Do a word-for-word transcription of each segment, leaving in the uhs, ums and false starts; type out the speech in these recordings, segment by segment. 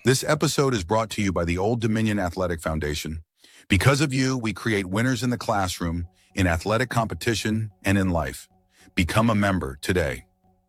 This episode is brought to you by the Old Dominion Athletic Foundation. Because of you, we create winners in the classroom, in athletic competition, and in life. Become a member today.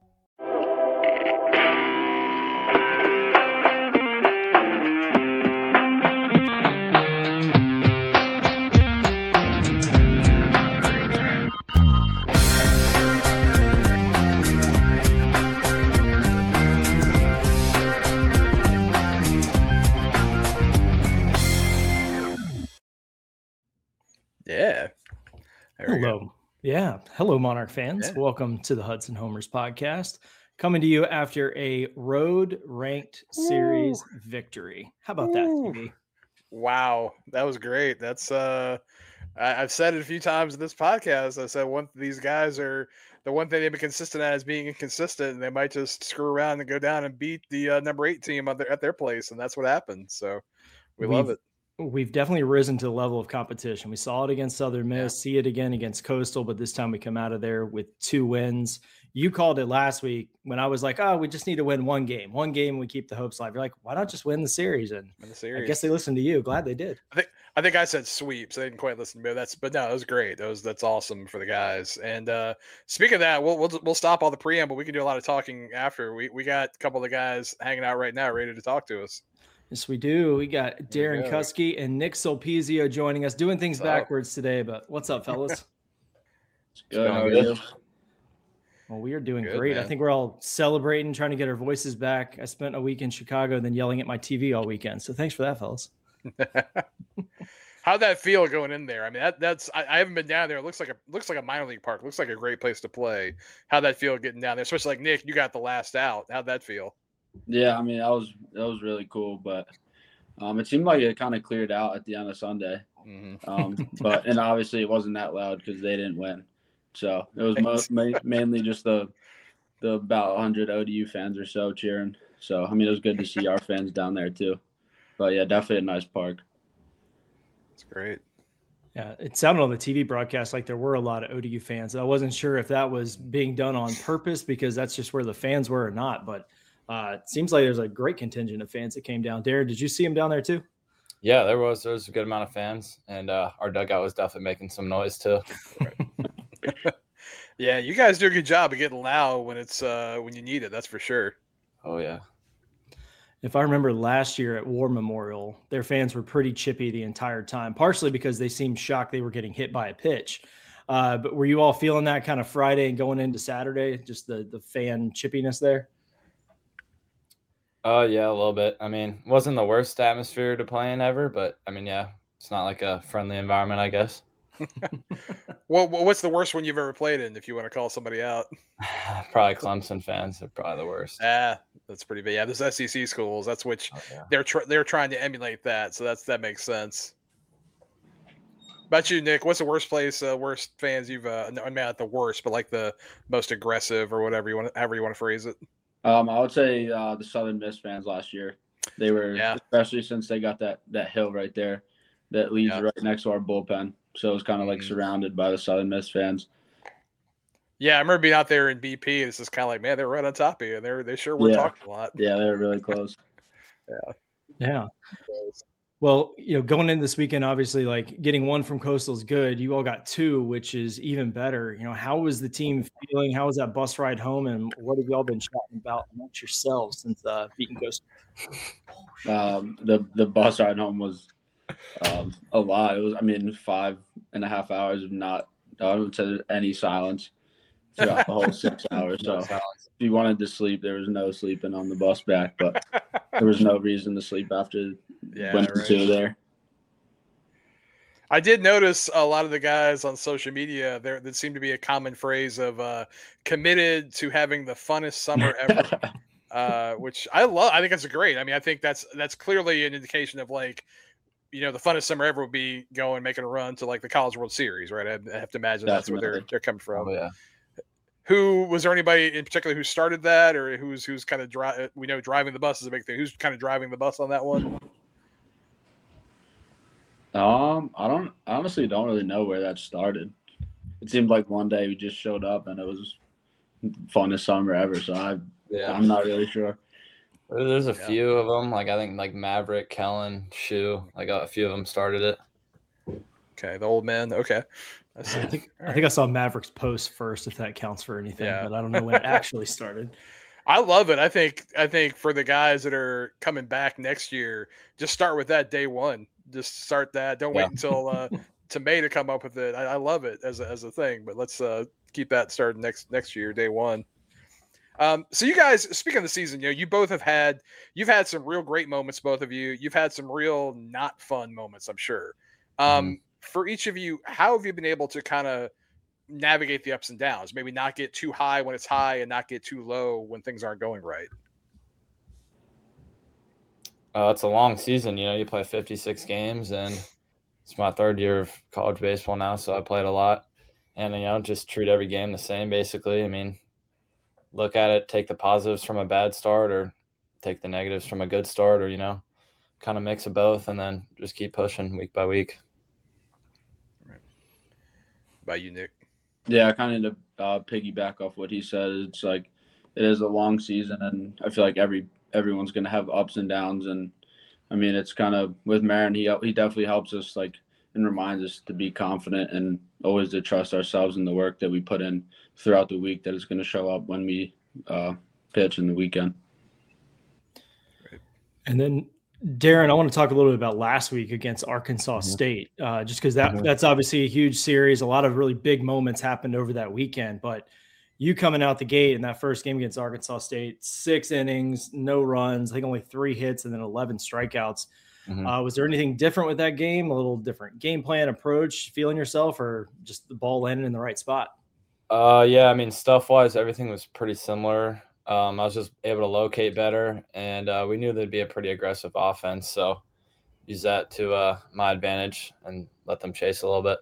Yeah. Hello. Yeah. Hello, Monarch fans. Yeah. Welcome to the Hudson Homers podcast, coming to you after a road ranked series Ooh. victory. How about that, Ooh. T V? Wow. That was great. That's, uh, I, I've said it a few times in this podcast. I said one these guys are the one thing they've been consistent at is being inconsistent, and they might just screw around and go down and beat the uh, number eight team at their, at their place, and that's what happened. So we We've- love it. We've definitely risen to the level of competition. We saw it against Southern Miss, see it again against Coastal, but this time we come out of there with two wins. You called it last week when I was like, oh, we just need to win one game. One game, we keep the hopes alive. You're like, why not just win the series? And In the series. I guess they listened to you. Glad they did. I think I think I said sweeps. They didn't quite listen to me. That's but no, it was great. That was that's awesome for the guys. And uh, speaking of that, we'll we'll we'll stop all the preamble. We can do a lot of talking after. We we got a couple of guys hanging out right now, ready to talk to us. Yes, we do. We got There we Darren go. Kuski and Nick Solpizio joining us, doing things What's up? backwards today. But what's up, fellas? Good. How are Good. you? Well, we are doing Good, great. I man. think we're all celebrating, trying to get our voices back. I spent a week in Chicago, then yelling at my T V all weekend. So thanks for that, fellas. How'd that feel going in there? I mean, that that's I, I haven't been down there. It looks like a looks like a minor league park. Looks like a great place to play. How'd that feel getting down there? Especially like Nick, you got the last out. How'd that feel? Yeah, I mean, that was that was really cool, but um, it seemed like it kind of cleared out at the end of Sunday. Mm-hmm. Um, but and obviously it wasn't that loud because they didn't win, so it was mo- ma- mainly just the the about one hundred O D U fans or so cheering. So I mean, it was good to see our fans down there too. But yeah, definitely a nice park. It's great. Yeah, it sounded on the T V broadcast like there were a lot of O D U fans. I wasn't sure if that was being done on purpose because that's just where the fans were or not. But uh, it seems like there's a great contingent of fans that came down. Darren, did you see them down there too? Yeah, there was there was a good amount of fans, and uh, our dugout was definitely making some noise too. Yeah, you guys do a good job of getting loud when it's uh, when you need it. That's for sure. Oh yeah, If I remember last year at War Memorial, their fans were pretty chippy the entire time, partially because they seemed shocked they were getting hit by a pitch. Uh, but were you all feeling that kind of Friday and going into Saturday, just the the fan chippiness there? uh, yeah, a little bit. I mean, wasn't the worst atmosphere to play in ever, but I mean, yeah, it's not like a friendly environment, I guess. Well, what's the worst one you've ever played in? If you want to call somebody out, Probably Clemson fans are probably the worst. ah, that's pretty bad. Yeah, there's S E C schools. That's which Oh, yeah. they're tr- they're trying to emulate that. So that's that makes sense. About you, Nick, what's the worst place, uh, worst fans you've? Uh, no, I mean, not the worst, but like the most aggressive or whatever you want, however you want to phrase it. Um, I would say uh, the Southern Miss fans last year. They were, Yeah. especially since they got that that hill right there that leads Yeah. right next to our bullpen. So it was kind of like Mhm. surrounded by the Southern Miss fans. Yeah, I remember being out there in B P. It's just kind of like, man, they're right on top of you. They're they sure were Yeah. talking a lot. Yeah, they were really close. Yeah. Well, you know, going into this weekend, obviously, like getting one from Coastal is good. You all got two, which is even better. You know, how was the team feeling? How was that bus ride home? And what have y'all been chatting about amongst yourselves since uh, beating Coastal? Um, the the bus ride home was um, a lot. It was, I mean, five and a half hours of not, I would say, any silence throughout the whole six hours. So if you wanted to sleep, there was no sleeping on the bus back, but there was no reason to sleep after Yeah, winning right. two there. I did notice a lot of the guys on social media. There, that seemed to be a common phrase of uh, "committed to having the funnest summer ever," uh, which I love. I think that's great. I mean, I think that's that's clearly an indication of like, you know, the funnest summer ever would be going making a run to like the College World Series, right? I, I have to imagine that's where they're Definitely. they're coming from. Oh yeah. Who was there anybody in particular who started that, or who's who's kind of dri- we know driving the bus is a big thing. Who's kind of driving the bus on that one? Um, I don't I honestly don't really know where that started. It seemed like one day we just showed up and it was funnest summer ever. So I Yeah. I'm not really sure. There's a Yeah. few of them. Like I think like Maverick, Kellen, Shoe. Like a few of them started it. Okay, the old man. Okay. I think All I right. think I saw Maverick's post first, if that counts for anything, yeah. but I don't know when it actually started. I love it. I think I think for the guys that are coming back next year, just start with that day one. Just start that. Don't yeah. wait until uh, to May to come up with it. I, I love it as a, as a thing, but let's uh, keep that started next next year, day one. Um, so you guys, speaking of the season, you know, you both have had you've had some real great moments, both of you. You've had some real not fun moments, I'm sure. Um, mm-hmm. For each of you, how have you been able to kind of navigate the ups and downs? Maybe not get too high when it's high and not get too low when things aren't going right. Uh, it's a long season. You know, you play fifty-six games, and it's my third year of college baseball now, so I played a lot. And, you know, just treat every game the same, basically. I mean, look at it, take the positives from a bad start or take the negatives from a good start, or, you know, kind of mix of both, and then just keep pushing week by week. By you, Nick? Yeah, I kind of uh, piggyback off what he said. It's like it is a long season, and I feel like every everyone's going to have ups and downs. And I mean, it's kind of with Marin, he he definitely helps us like and reminds us to be confident and always to trust ourselves in the work that we put in throughout the week that is going to show up when we uh, pitch in the weekend. And then, Darren, I want to talk a little bit about last week against Arkansas mm-hmm. State, uh, just because that mm-hmm. that's obviously a huge series. A lot of really big moments happened over that weekend. But you coming out the gate in that first game against Arkansas State, six innings, no runs, I think only three hits, and then eleven strikeouts. Mm-hmm. Uh, was there anything different with that game? A little different game plan, approach, feeling yourself, or just the ball landing in the right spot? Uh, yeah, I mean, stuff-wise, everything was pretty similar. Um, I was just able to locate better, and uh, we knew there'd be a pretty aggressive offense, so use that to uh, my advantage and let them chase a little bit.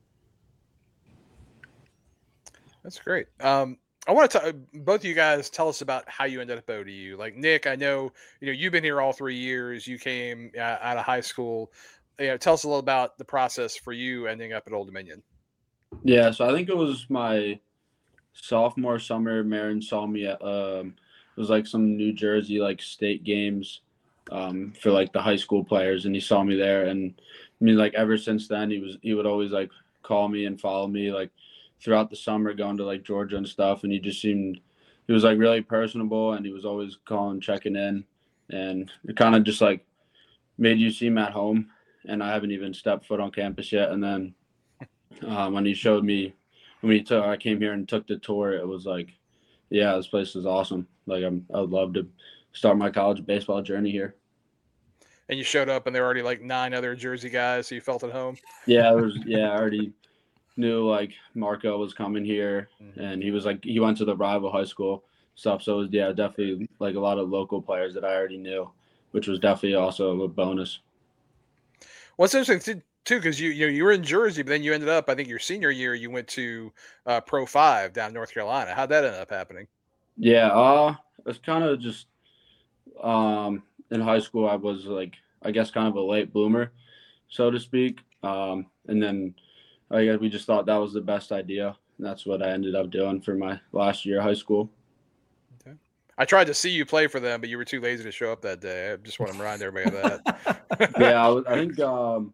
That's great. Um, I want to both of you guys tell us about how you ended up at O D U. Like Nick, I know you know you've been here all three years. You came uh, out of high school. You know, tell us a little about the process for you ending up at Old Dominion. Yeah, so I think it was my sophomore summer. Marin saw me at um, it was like some New Jersey like state games um, for like the high school players, and he saw me there. And I mean, like ever since then, he was he would always like call me and follow me like throughout the summer, going to like Georgia and stuff. And he just seemed he was like really personable, and he was always calling, checking in, and it kind of just like made you seem at home. And I haven't even stepped foot on campus yet. And then um, when he showed me. When he took, I came here and took the tour. It was like, yeah, this place is awesome. Like I'm, I would love to start my college baseball journey here. And you showed up, and there were already like nine other Jersey guys, so you felt at home. Yeah, it was. Yeah, I already knew like Marco was coming here, mm-hmm. and he was like he went to the rival high school stuff. So it was, yeah, definitely like a lot of local players that I already knew, which was definitely also a bonus. What's interesting too, because you you know you were in Jersey, but then you ended up, I think your senior year, you went to uh, Pro Five down in North Carolina. How'd that end up happening? Yeah, uh, it's kind of just um, in high school. I was like, I guess, kind of a late bloomer, so to speak. Um, and then I guess we just thought that was the best idea, and that's what I ended up doing for my last year of high school. Okay. I tried to see you play for them, but you were too lazy to show up that day. I just want to remind everybody of that. Yeah, I, was, I think. Um,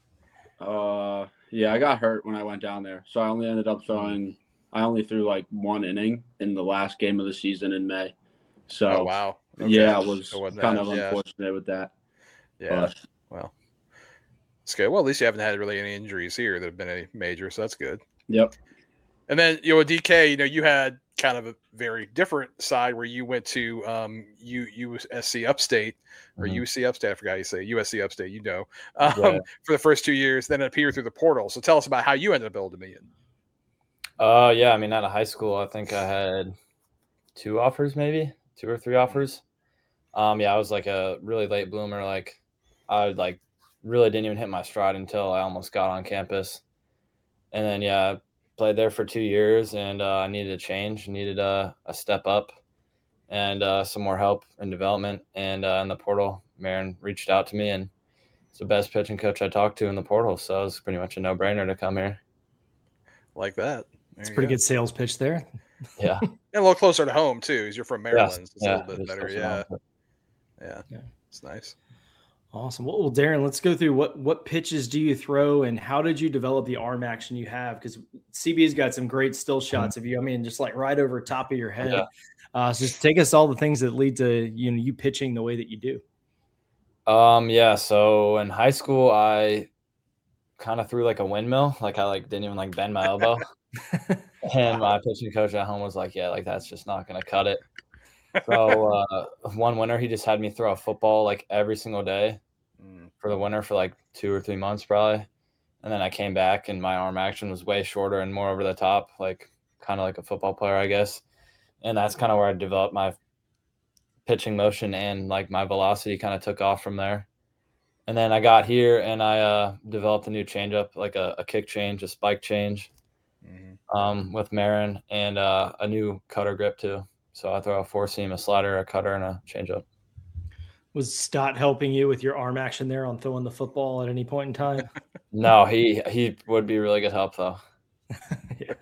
Uh, yeah, I got hurt when I went down there, so I only ended up throwing. I only threw like one inning in the last game of the season in May. So oh, wow, okay. Yeah, I was kind of yeah. unfortunate with that. Yeah, but, well, it's good. Well, at least you haven't had really any injuries here that have been any major, so that's good. Yep. And then you know, D K, you know, you had kind of a very different side where you went to um U U S C Upstate or mm-hmm. U C Upstate. I forgot how you say U S C Upstate. You know, um, yeah. for the first two years, then appeared through the portal. So tell us about how you ended up at Old Dominion. Uh, yeah, I mean, out of high school, I think I had two offers, maybe two or three offers. Um, yeah, I was like a really late bloomer. Like, I like really didn't even hit my stride until I almost got on campus, and then yeah. Played there for two years, and uh, I needed a change, needed a, a step up, and uh, some more help and development. And uh, in the portal, Marin reached out to me, and it's the best pitching coach I talked to in the portal, so it was pretty much a no-brainer to come here. Like that. It's a pretty go. good sales pitch there. Yeah. And a little closer to home, too, because you're from Maryland. Yeah, so it's yeah, a little bit better, yeah. Yeah, Yeah. It's nice. Awesome. Well, well, Darren, let's go through what what pitches do you throw and how did you develop the arm action you have? Because C B's got some great still shots of you. I mean, just like right over top of your head. Yeah. Uh, so just take us all the things that lead to you know you pitching the way that you do. Um, yeah. So in high school, I kind of threw like a windmill. Like I like didn't even like bend my elbow. And my pitching coach at home was like, "Yeah, like that's just not gonna cut it." So uh, one winter, he just had me throw a football like every single day Mm. for the winter for like two or three months probably. And then I came back and my arm action was way shorter and more over the top, like kind of like a football player, I guess. And that's kind of where I developed my pitching motion and like my velocity kind of took off from there. And then I got here and I uh, developed a new changeup, like a, a kick change, a spike change Mm-hmm. um, with Marin and uh, a new cutter grip too. So I throw a four seam, a slider, a cutter, and a changeup. Was Stott helping you with your arm action there on throwing the football at any point in time? No, he he would be really good help though. Yeah.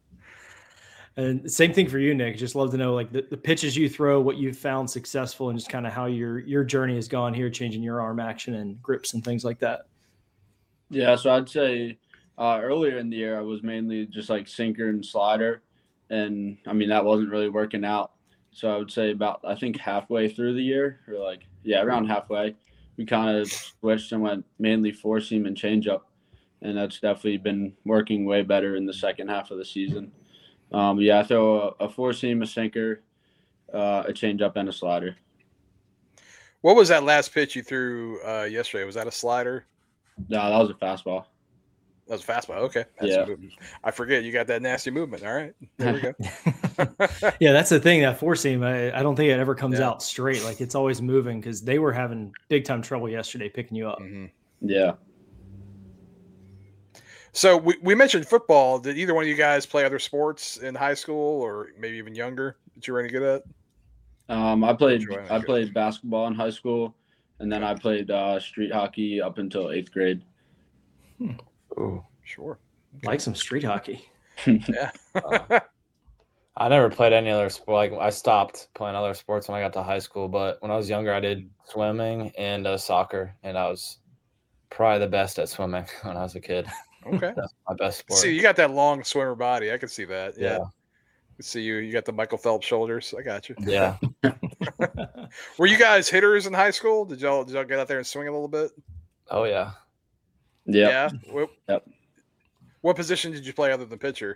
And same thing for you, Nick. Just love to know like the, the pitches you throw, what you've found successful, and just kind of how your your journey has gone here, changing your arm action and grips and things like that. Yeah, so I'd say uh, earlier in the year I was mainly just like sinker and slider, and I mean that wasn't really working out. So I would say about I think halfway through the year, or like yeah, around halfway, we kind of switched and went mainly four seam and changeup, and that's definitely been working way better in the second half of the season. Um, yeah, I throw a, a four seam, a sinker, uh, a changeup, and a slider. What was that last pitch you threw uh, yesterday? Was that a slider? No, that was a fastball. That was a fastball. Okay. That's Yeah. I forget you got that nasty movement. All right. There we go. Yeah, that's the thing. That four seam, I, I don't think it ever comes Yeah. out straight. Like it's always moving because they were having big time trouble yesterday picking you up. Mm-hmm. Yeah. So we, we mentioned football. Did either one of you guys play other sports in high school or maybe even younger that you were any good at? Um, I played Enjoy it. I played basketball in high school, and then I played uh, street hockey up until eighth grade. Ooh. Sure. Like some street hockey. Yeah. I never played any other sport. Like I stopped playing other sports when I got to high school. But when I was younger, I did swimming and uh, soccer, and I was probably the best at swimming when I was a kid. Okay. That's my best sport. See, you got that long swimmer body. I can see that. Yeah. yeah, I can see you. You got the Michael Phelps shoulders. I got you. yeah. Were you guys hitters in high school? Did y'all did y'all get out there and swing a little bit? Oh yeah. Yeah. Yeah. What, Yep. what position did you play other than pitcher?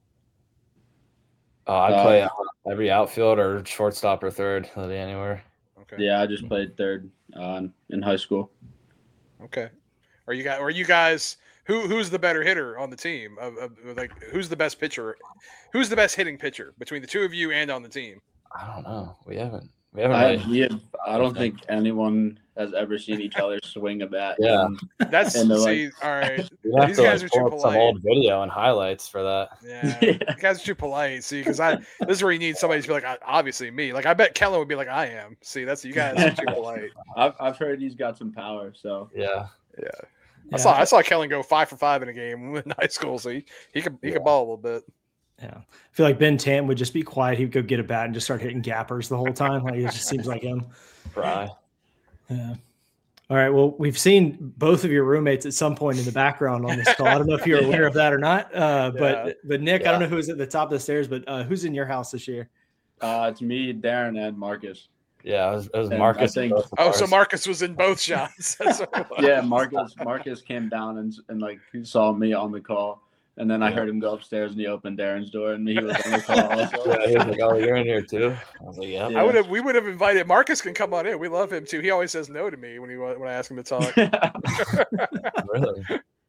Uh, I play uh, every outfield or shortstop or third, really anywhere. Okay. Yeah, I just played third uh, in high school. Okay. Are you guys? Are you guys? Who who's the better hitter on the team? Of, of, like who's the best pitcher? Who's the best hitting pitcher between the two of you and on the team? I don't know. We haven't. We haven't. I, Really, we have, I don't think anyone has ever seen each other swing a bat. Yeah. And That's And they're see. like- all right. we have These to guys like, are too pull up some polite. old video and highlights for that. Yeah, Yeah. you guys are too polite. See, because I this is where you need somebody to be like, "I- obviously me. Like I bet Kellen would be like, I am. See, that's you guys are too polite. I've, I've heard he's got some power. So Yeah. Yeah. Yeah. I saw I saw Kellen go five for five in a game in high school, so he, he could he could ball a little bit. Yeah. I feel like Ben Tam would just be quiet. He'd go get a bat and just start hitting gappers the whole time. Like it just seems like him. Fry. Yeah. All right. Well, we've seen both of your roommates at some point in the background on this call. I don't know if you're aware of that or not. Uh, but Yeah. but Nick, I Yeah. don't know who's at the top of the stairs, but uh, who's in your house this year? uh, it's me, Darren, and Marcus. Yeah, it was, it was And I Marcus. think- and both of Oh, so ours. Marcus was in both shots. That's what it was. Yeah, Marcus Marcus came down and and like he saw me on the call, and then I Yeah. heard him go upstairs and he opened Darren's door and he was on the call also. Yeah, he was like, "Oh, you're in here too." I was like, "Yeah." I would have. We would have invited Marcus. Can come on in. We love him too. He always says no to me when he when I ask him to talk. Really?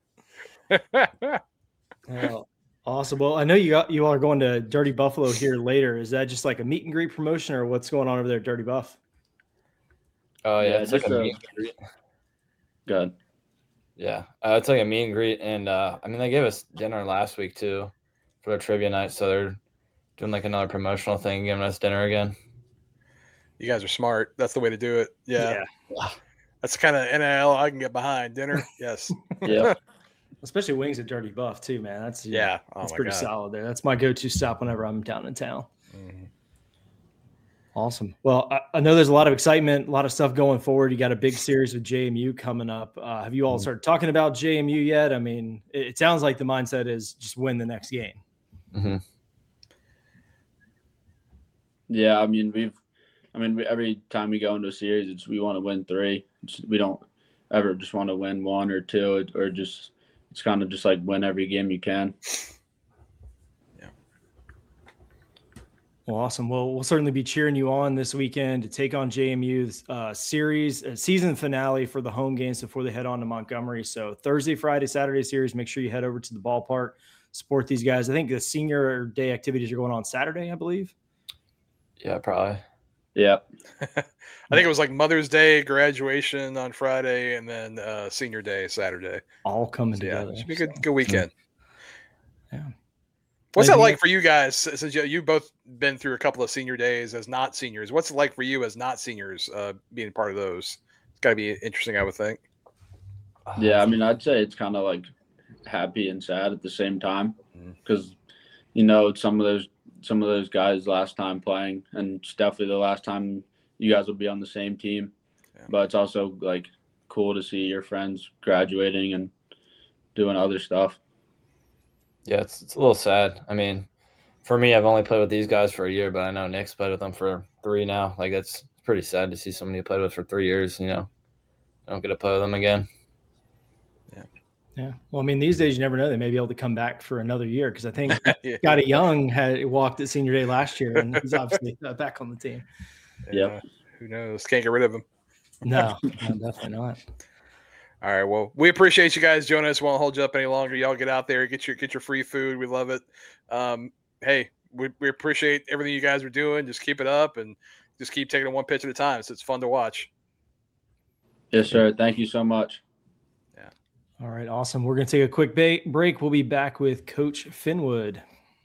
Oh, awesome. Well, I know you got you all are going to Dirty Buffalo here later. Is that just like a meet and greet promotion, or what's going on over there at Dirty Buff? Oh yeah, Yeah, it's like just a a- meet and greet. Good. Yeah, uh, it's like a meet and greet, and uh, I mean they gave us dinner last week too for the trivia night, so they're doing like another promotional thing, giving us dinner again. You guys are smart. That's the way to do it. Yeah, Yeah. that's the kind of N L I can get behind. Dinner, yes. Yeah. Especially wings at Dirty Buff too, man. That's you know, Yeah. Oh that's my pretty god. solid there. That's my go-to stop whenever I'm down in town. Mhm. Awesome. Well, I, I know there's a lot of excitement, a lot of stuff going forward. You got a big series with J M U coming up. Uh, have you all started talking about J M U yet? I mean, it, it sounds like the mindset is just win the next game. Mm-hmm. Yeah, I mean, we've, I mean, we, every time we go into a series, it's we want to win three. It's, we don't ever just want to win one or two, or just it's kind of just like win every game you can. Well, awesome. Well, we'll certainly be cheering you on this weekend to take on J M U's uh, series, uh, season finale for the home games before they head on to Montgomery. So Thursday, Friday, Saturday series, make sure you head over to the ballpark, support these guys. I think the senior day activities are going on Saturday, I believe. Yeah, probably. Yeah. I think it was like Mother's Day, graduation on Friday, and then uh, senior day Saturday. All coming So, yeah, together. it should be a good, good weekend. Yeah. What's that Anything like else? for you guys? Since you you've both been through a couple of senior days as not seniors, what's it like for you as not seniors uh, being part of those? It's got to be interesting, I would think. Yeah, I mean, I'd say it's kind of like happy and sad at the same time Mhm. because, you know, some of those some of those guys last time playing, and it's definitely the last time you guys will be on the same team. Yeah. But it's also like cool to see your friends graduating and doing other stuff. Yeah, it's it's a little sad. I mean, for me, I've only played with these guys for a year, but I know Nick's played with them for three now. Like, it's pretty sad to see somebody you played with for three years, you know, I don't get to play with them again. Yeah. Well, I mean, these days you never know. They may be able to come back for another year because I think Yeah. Scotty Young had walked at senior day last year, and he's obviously uh, back on the team. Yep. Who knows? Can't get rid of him. No, no, definitely not. All right. Well, we appreciate you guys joining us. Won't hold you up any longer. Y'all get out there, get your get your free food. We love it. Um, hey, we, we appreciate everything you guys are doing. Just keep it up and just keep taking it one pitch at a time. So it's fun to watch. Yes, sir. Thank you so much. All right, awesome. We're going to take a quick ba- break. We'll be back with Coach Finwood.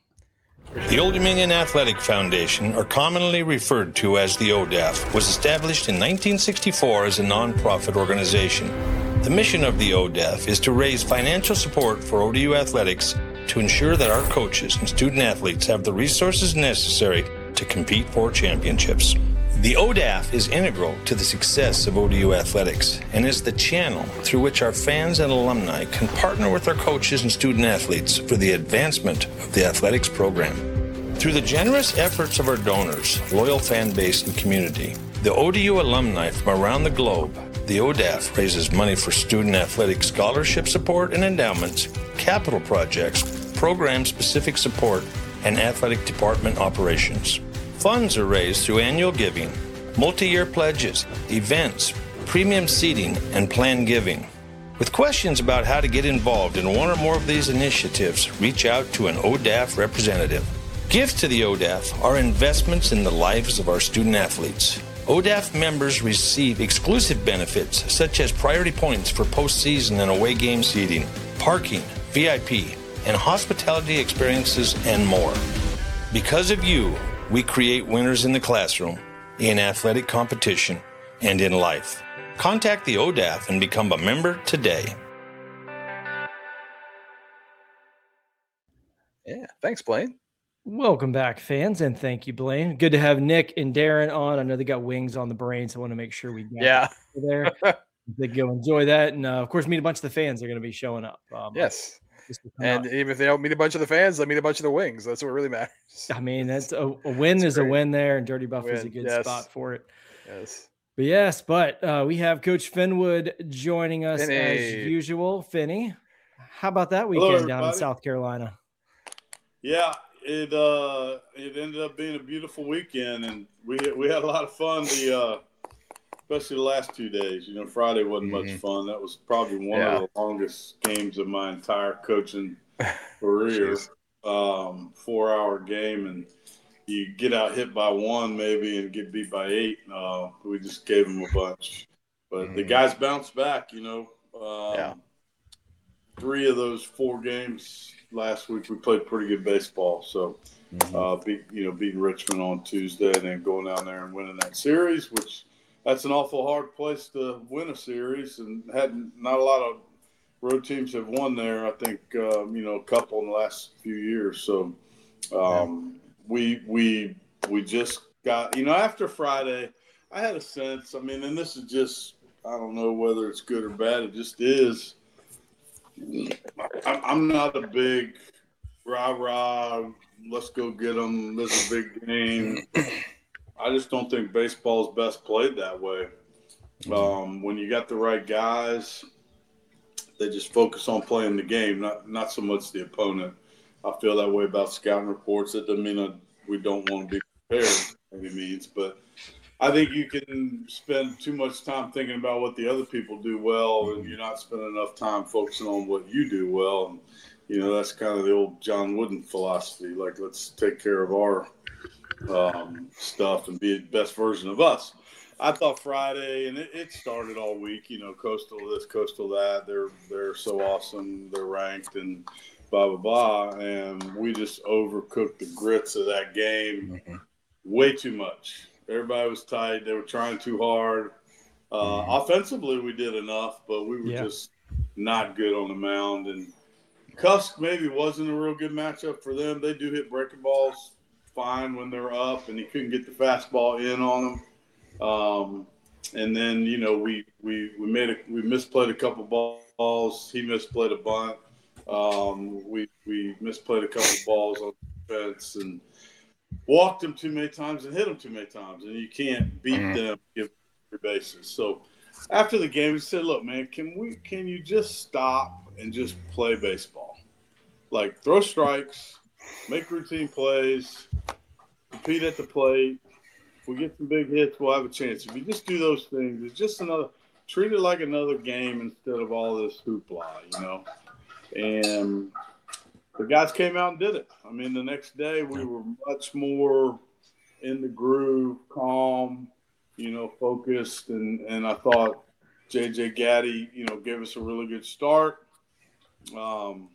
The Old Dominion Athletic Foundation, or commonly referred to as the O D A F, was established in nineteen sixty-four as a nonprofit organization. The mission of the O D A F is to raise financial support for O D U athletics to ensure that our coaches and student athletes have the resources necessary to compete for championships. The O D A F is integral to the success of O D U athletics and is the channel through which our fans and alumni can partner with our coaches and student athletes for the advancement of the athletics program. Through the generous efforts of our donors, loyal fan base, and community, the O D U alumni from around the globe, the O D A F raises money for student athletic scholarship support and endowments, capital projects, program-specific support, and athletic department operations. Funds are raised through annual giving, multi-year pledges, events, premium seating, and planned giving. With questions about how to get involved in one or more of these initiatives, reach out to an O D A F representative. Gifts to the O D A F are investments in the lives of our student athletes. O D A F members receive exclusive benefits such as priority points for postseason and away game seating, parking, V I P, and hospitality experiences, and more. Because of you, we create winners in the classroom, in athletic competition, and in life. Contact the O D A F and become a member today. Yeah. Thanks, Blaine. Welcome back, fans, and thank you, Blaine. Good to have Nick and Darren on. I know they got wings on the brain, so I want to make sure we get Yeah. there. They go enjoy that, and uh, of course, meet a bunch of the fans. They're going to be showing up. Um, Yes. just to come And out. even if they don't meet a bunch of the fans, they meet a bunch of the wings. That's what really matters. I mean, that's a, a win That's is a great. win there, and Dirty Buff is a Win, good yes. spot for it. Yes. But yes, but uh, we have Coach Finwood joining us as Finny. usual. Finny, how about that Hello, weekend down in everybody. South Carolina? Yeah, it uh, it ended up being a beautiful weekend, and we we had a lot of fun. The uh, especially the last two days. You know, Friday wasn't much Mhm. fun. That was probably one Yeah. of the longest games of my entire coaching career. Jeez. Um, four hour game, and you get out hit by one maybe and get beat by eight. Uh, we just gave them a bunch, but the Mhm. guys bounced back. You know. Um, Yeah. Three of those four games last week, we played pretty good baseball. So, Mhm. uh, beat you know beating Richmond on Tuesday, and then going down there and winning that series, which that's an awful hard place to win a series, and hadn't not a lot of road teams have won there. I think um, you know a couple in the last few years. So, um, we we we just got, you know, after Friday, I had a sense, I mean, and this is just, I don't know whether it's good or bad. It just is. I'm not a big rah-rah, let's go get them, this is a big game. I just don't think baseball is best played that way. Um, when you got the right guys, they just focus on playing the game, not not so much the opponent. I feel that way about scouting reports. That doesn't mean I, we don't want to be prepared by any means, but I think you can spend too much time thinking about what the other people do well, and you're not spending enough time focusing on what you do well. And, you know, that's kind of the old John Wooden philosophy. Like, let's take care of our um, stuff and be the best version of us. I thought Friday, and it, it started all week, you know, Coastal this, Coastal that. They're they're so awesome. They're ranked and blah, blah, blah. And we just overcooked the grits of that game mm-hmm. way too much. Everybody was tight. They were trying too hard. Uh, mm-hmm. Offensively, we did enough, but we were yeah. just not good on the mound. And Cusk maybe wasn't a real good matchup for them. They do hit breaking balls fine when they're up, and he couldn't get the fastball in on them. Um, and then, you know, we, we, we made a, we misplayed a couple balls. He misplayed a bunt. Um, we, we misplayed a couple balls on defense and walked them too many times and hit them too many times. And you can't beat mm-hmm. them, give your bases. So after the game, we said, look, man, can we, can you just stop and just play baseball? Like, throw strikes, make routine plays, compete at the plate. If we get some big hits, we'll have a chance. If you just do those things, it's just another – treat it like another game instead of all this hoopla, you know. And the guys came out and did it. I mean, the next day we were much more in the groove, calm, you know, focused. And, and I thought J J Gaddy, you know, gave us a really good start. Um,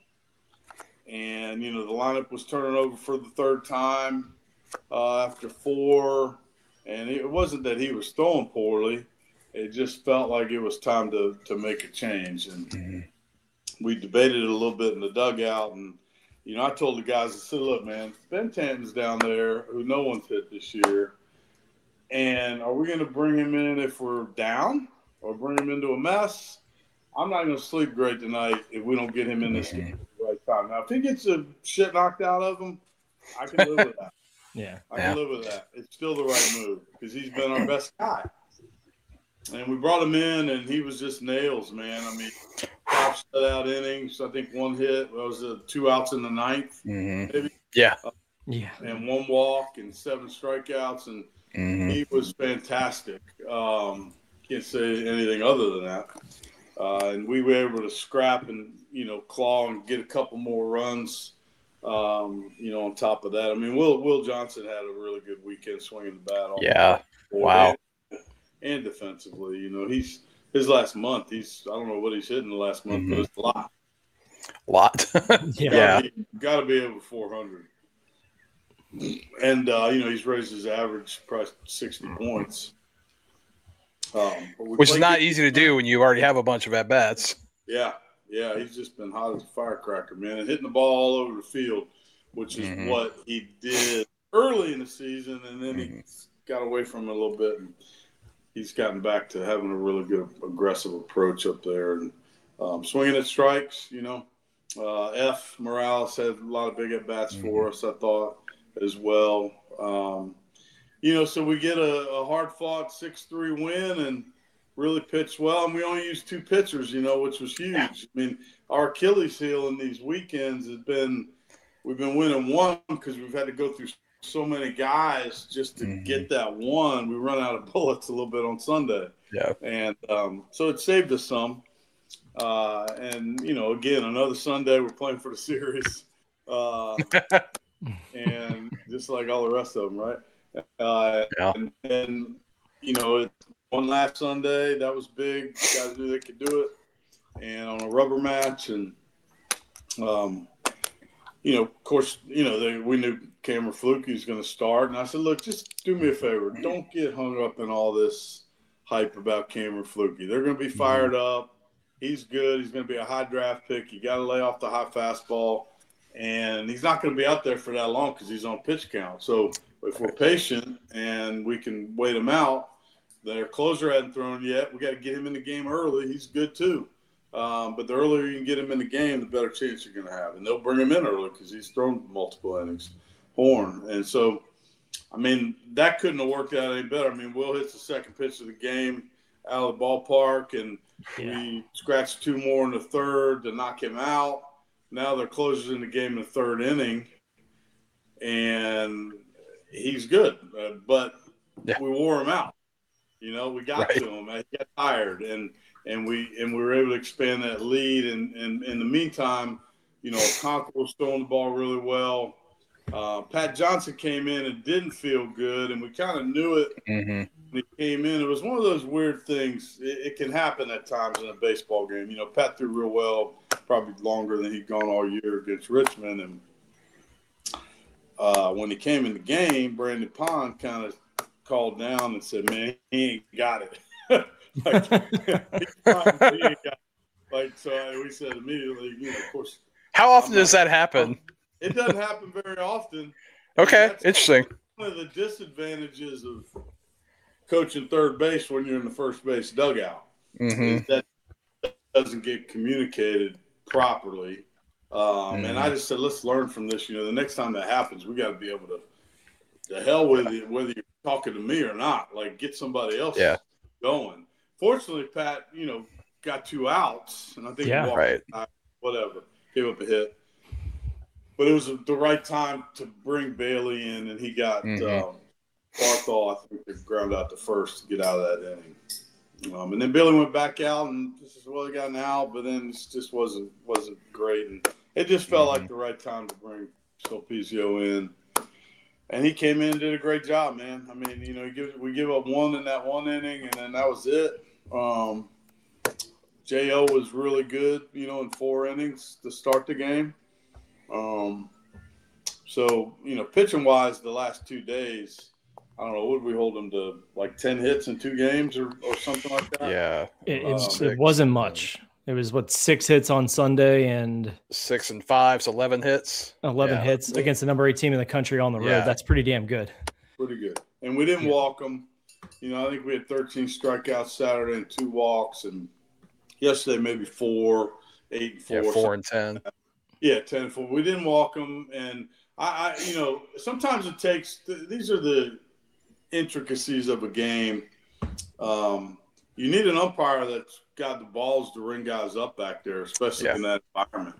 and, you know, the lineup was turning over for the third time uh, after four. And it wasn't that he was throwing poorly. It just felt like it was time to, to make a change. And mm-hmm. we debated it a little bit in the dugout. And, you know, I told the guys, I said, look, man, Ben Tanton's down there who no one's hit this year. And are we going to bring him in if we're down or bring him into a mess? I'm not going to sleep great tonight if we don't get him in this game at the right time. Now, if he gets the shit knocked out of him, I can live with that. Yeah, I can yeah. live with that. It's still the right move because he's been our best guy. And we brought him in, and he was just nails, man. I mean, five shutout innings. I think one hit. That was uh, two outs in the ninth. Mm-hmm. Maybe. Yeah. Uh, yeah. And one walk and seven strikeouts, and mm-hmm. he was fantastic. Um, can't say anything other than that. Uh, and we were able to scrap and, you know, claw and get a couple more runs. Um, you know, on top of that, I mean, Will Will Johnson had a really good weekend swinging the bat. All yeah, wow. And, and defensively, you know, he's his last month. He's I don't know what he's hitting the last month, mm-hmm. but it's a lot. A lot. yeah, got to be over four hundred. And uh, you know, he's raised his average probably sixty points, um, which is not easy to do when you already have a bunch of at bats. Yeah. Yeah, he's just been hot as a firecracker, man, and hitting the ball all over the field, which is mm-hmm. what he did early in the season, and then mm-hmm. he got away from it a little bit, and he's gotten back to having a really good aggressive approach up there and um, swinging at strikes. You know, uh, F. Morales had a lot of big at bats mm-hmm. for us, I thought, as well. Um, you know, so we get a, a hard fought six three win and really pitched well, and we only used two pitchers, you know, which was huge. I mean, our Achilles heel in these weekends has been we've been winning one because we've had to go through so many guys just to mm-hmm. get that one. We run out of bullets a little bit on Sunday. Yeah. And um, so it saved us some. Uh, and, you know, again, another Sunday we're playing for the series. Uh, and just like all the rest of them, right? Uh, yeah. And then, you know, it, one last Sunday, that was big. Guys knew they could do it. And on a rubber match, and, um, you know, of course, you know, they, we knew Cameron Fluke was going to start. And I said, look, just do me a favor. Don't get hung up in all this hype about Cameron Fluke. They're going to be fired up. He's good. He's going to be a high draft pick. You got to lay off the high fastball. And he's not going to be out there for that long because he's on pitch count. So If we're patient and we can wait him out, their closer hadn't thrown yet. We got to get him in the game early. He's good too. Um, but the earlier you can get him in the game, the better chance you're going to have. And they'll bring him in early because he's thrown multiple innings. Horn. And so, I mean, that couldn't have worked out any better. I mean, Will hits the second pitch of the game out of the ballpark, and yeah. we scratched two more in the third to knock him out. Now they're closers in the game in the third inning, and he's good. Uh, but yeah. we wore him out. You know, we got right. to him. He got tired, and and we and we were able to expand that lead. And, and in the meantime, you know, Conker was throwing the ball really well. Uh, Pat Johnson came in and didn't feel good, and we kind of knew it mm-hmm. when he came in. It was one of those weird things. It, it can happen at times in a baseball game. You know, Pat threw real well, probably longer than he'd gone all year against Richmond. And uh, when he came in the game, Brandon Pond kind of called down and said, man, he ain't got it. like, he ain't got it. Like, so we said immediately, you know, of course. How often does that happen? It doesn't happen very often. Okay, That's interesting. One of the disadvantages of coaching third base when you're in the first base dugout mm-hmm. is that it doesn't get communicated properly. Um, mm-hmm. And I just said, let's learn from this. You know, the next time that happens, we got to be able to, the hell with it, whether you're talking to me or not, like get somebody else yeah. going. Fortunately, Pat, you know, got two outs, and I think yeah, he walked right. out, whatever, gave up a hit. But it was the right time to bring Bailey in, and he got mm-hmm. um, Barthol, I think, to ground out the first to get out of that inning. Um, and then Bailey went back out, and this is well, he got an out, but then it just wasn't wasn't great. And it just felt mm-hmm. like the right time to bring Sulpicio in. And he came in and did a great job, man. I mean, you know, he gives, we give up one in that one inning, and then that was it. Um, J O was really good, you know, in four innings to start the game. Um, so, you know, pitching wise, the last two days, I don't know, would we hold them to like ten hits in two games or, or something like that? Yeah. It, um, it wasn't much. It was what, six hits on Sunday and six and five, so eleven hits. eleven yeah. hits against the number eight team in the country on the road. Yeah. That's pretty damn good. Pretty good. And we didn't yeah. walk them. You know, I think we had thirteen strikeouts Saturday and two walks, and yesterday maybe four, eight and four. Yeah, four and ten. Like Yeah, ten and four. We didn't walk them, and I, I you know, sometimes it takes. These are the intricacies of a game. Um, you need an umpire that's got the balls to ring guys up back there, especially yeah. in that environment.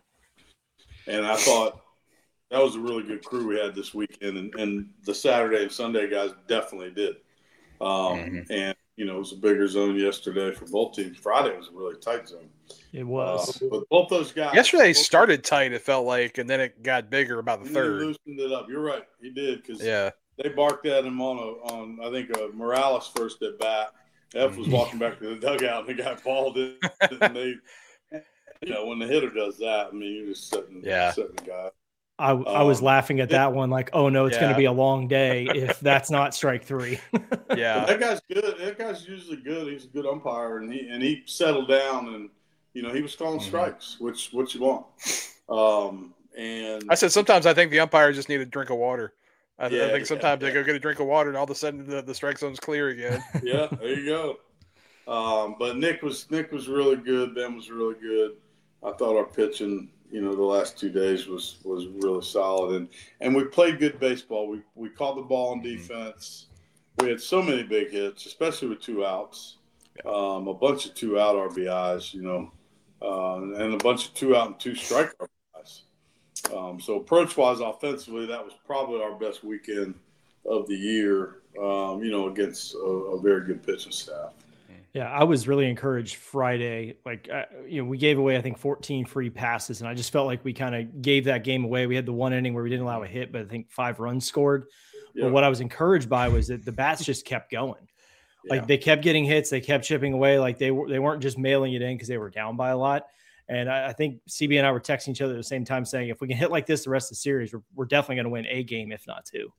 And I thought that was a really good crew we had this weekend, and, and the Saturday and Sunday guys definitely did. Um, mm-hmm. And you know, it was a bigger zone yesterday for both teams. Friday was a really tight zone. It was. Uh, but both those guys. Yesterday started tight, it felt like, and then it got bigger about the third. He loosened it up. You're right. He did because yeah. they barked at him on, a, on I think, a Morales first at bat. F was walking back to the dugout, and the guy balled it. And they, you know, when the hitter does that, I mean, you're just sitting, yeah. sitting the guy. I, Um, I was laughing at that one, like, oh no, it's Yeah. going to be a long day if that's not strike three. Yeah. That guy's good. That guy's usually good. He's a good umpire, and he and he settled down, and you know he was calling Mhm. strikes, which what you want. Um, and I said sometimes I think the umpires just need a drink of water. I, Yeah, I think sometimes yeah, they go get a drink of water, and all of a sudden the, the strike zone's clear again. yeah, there you go. Um, but Nick was Nick was really good. Ben was really good. I thought our pitching, you know, the last two days was was really solid, and and we played good baseball. We we caught the ball on defense. We had so many big hits, especially with two outs. Um, a bunch of two out R B Is, you know, uh, and a bunch of two out and two strike R B Is. Um, so approach wise, offensively, that was probably our best weekend of the year. Um, you know, against a, a very good pitching staff. Yeah, I was really encouraged Friday. Like, uh, you know, we gave away, I think, fourteen free passes, and I just felt like we kind of gave that game away. We had the one inning where we didn't allow a hit, but I think five runs scored. Yeah. But what I was encouraged by was that the bats just kept going. Like, Yeah. they kept getting hits, they kept chipping away. Like, they were they weren't just mailing it in because they were down by a lot. And I, I think C B and I were texting each other at the same time saying, if we can hit like this the rest of the series, we're, we're definitely going to win a game, if not two.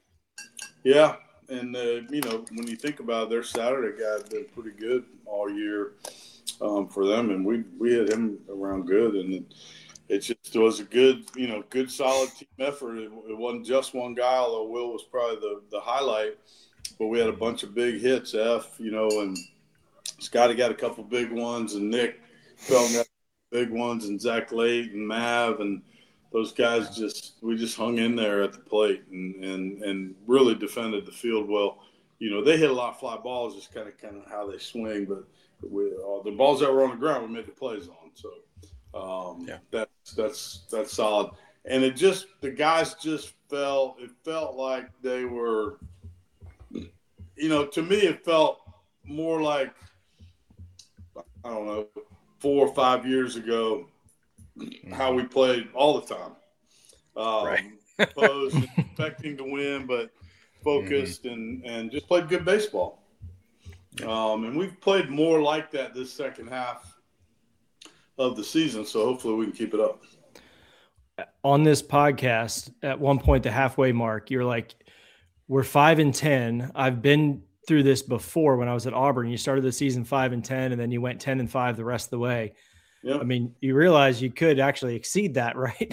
Yeah, and uh, you know, when you think about it, their Saturday guy had been pretty good all year um, for them, and we we had him around good. And it just was a good, you know, good solid team effort. It, it wasn't just one guy, although Will was probably the, the highlight. But we had a bunch of big hits, F, you know, and Scotty got a couple big ones, and Nick Felton got big ones, and Zach Late and Mav, and those guys just we just hung in there at the plate and and, and really defended the field well. You know, they hit a lot of fly balls, just kind of kind of how they swing, but we, uh, the balls that were on the ground, we made the plays on. So um, yeah, that's that's that's solid. And it just the guys just felt it felt like they were. You know, to me, it felt more like, I don't know, four or five years ago, how we played all the time. Um, right. Opposed, expecting to win, but focused mm-hmm. and, and just played good baseball. Um, and we've played more like that this second half of the season, so hopefully we can keep it up. On this podcast, at one point, the halfway mark, you're like, we're five and ten. I've been through this before when I was at Auburn. You started the season five and ten, and then you went ten and five the rest of the way. Yep. I mean, you realize you could actually exceed that, right?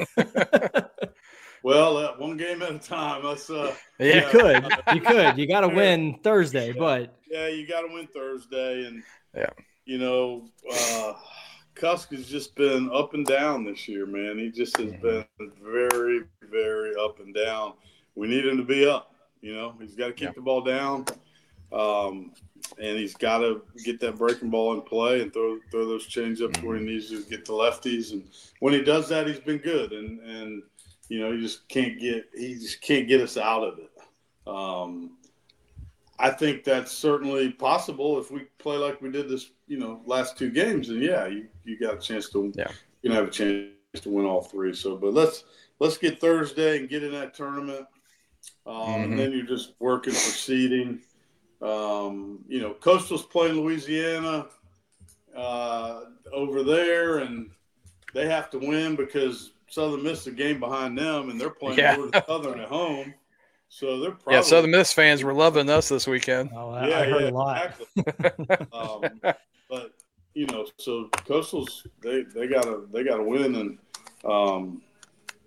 Well, uh, one game at a time. That's uh, yeah. You could, you could. You got to win Thursday, yeah. but yeah, you got to win Thursday, and yeah, you know, uh, Cusk has just been up and down this year, man. He just has mm-hmm. been very, very up and down. We need him to be up. You know, he's got to keep yeah. the ball down, um, and he's got to get that breaking ball in play and throw throw those changeups mm-hmm. where he needs to get the lefties. And when he does that, he's been good. And and you know, he just can't get he just can't get us out of it. Um, I think that's certainly possible if we play like we did this, you know, last two games. And yeah, you, you got a chance to yeah. you can have a chance to win all three. So, but let's let's get Thursday and get in that tournament. Um, mm-hmm. And then you're just working for seeding. Um, you know, Coastal's playing Louisiana uh, over there, and they have to win because Southern Miss is a game behind them, and they're playing yeah. Southern at home. So they're probably – yeah, Southern Miss fans were loving us this weekend. Oh, I, yeah, I heard yeah, a lot. Exactly. um, but, you know, so Coastal's they, – they got to they gotta win, and um, –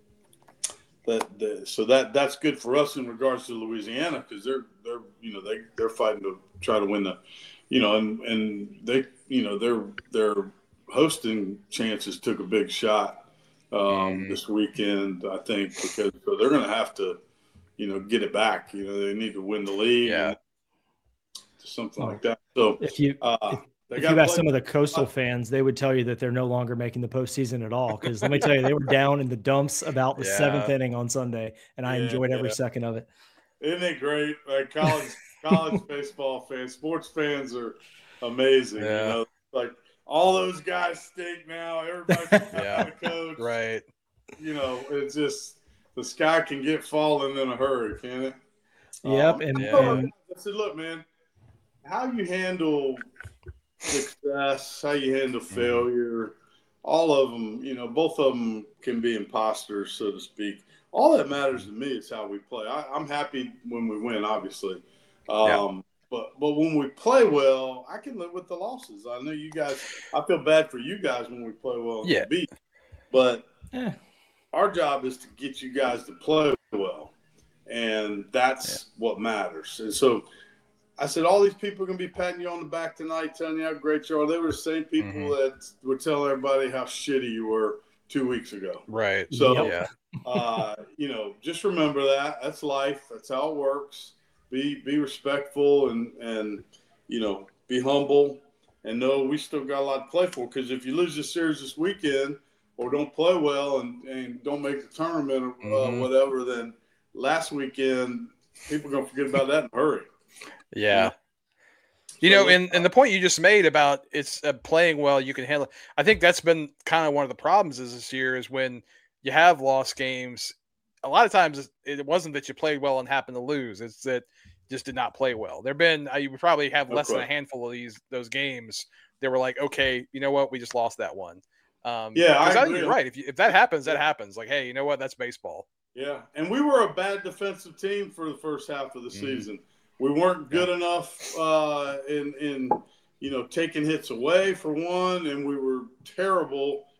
That, that so that that's good for us in regards to Louisiana because they're they're you know they they're fighting to try to win the, you know and and they you know their their hosting chances took a big shot um, mm. this weekend I think because so they're going to have to you know get it back you know they need to win the league yeah something oh. like that so if you. Uh, if- If you ask some of the Coastal fans, they would tell you that they're no longer making the postseason at all. Because let me tell you, they were down in the dumps about the yeah. seventh inning on Sunday, and I yeah, enjoyed every yeah. second of it. Isn't it great? Like college, college baseball fans, sports fans are amazing. Yeah. You know, like all those guys stink now. Everybody's yeah. the coach, right? You know, it's just the sky can get falling in a hurry, can it? Yep. Um, and, yeah. and I said, look, man, how you handle success, how you handle failure, all of them, you know, both of them can be imposters, so to speak. All that matters to me is how we play. I, I'm happy when we win, obviously. Um, yeah. But but when we play well, I can live with the losses. I know you guys – I feel bad for you guys when we play well and yeah. beat. But yeah. our job is to get you guys to play well, and that's yeah. what matters. And so – I said, all these people are going to be patting you on the back tonight, telling you how great you are. They were the same people mm-hmm. that were telling everybody how shitty you were two weeks ago. Right. So, yeah. uh, you know, just remember that. That's life. That's how it works. Be be respectful and, and you know, be humble and know we still got a lot to play for. Because if you lose this series this weekend or don't play well and, and don't make the tournament or mm-hmm. uh, whatever, then last weekend people are going to forget about that in a hurry. Yeah. You know, and, and the point you just made about it's uh, playing well, you can handle it. I think that's been kind of one of the problems is this year is when you have lost games. A lot of times it wasn't that you played well and happened to lose. It's that you just did not play well. There've been, uh, you probably have less okay. than a handful of these, those games that were like, okay, you know what? We just lost that one. Um, yeah. I, I think you're right. If you, if that happens, that happens. Like, hey, you know what? That's baseball. Yeah. And we were a bad defensive team for the first half of the mm-hmm. season. We weren't good enough uh, in, in, you know, taking hits away for one, and we were terrible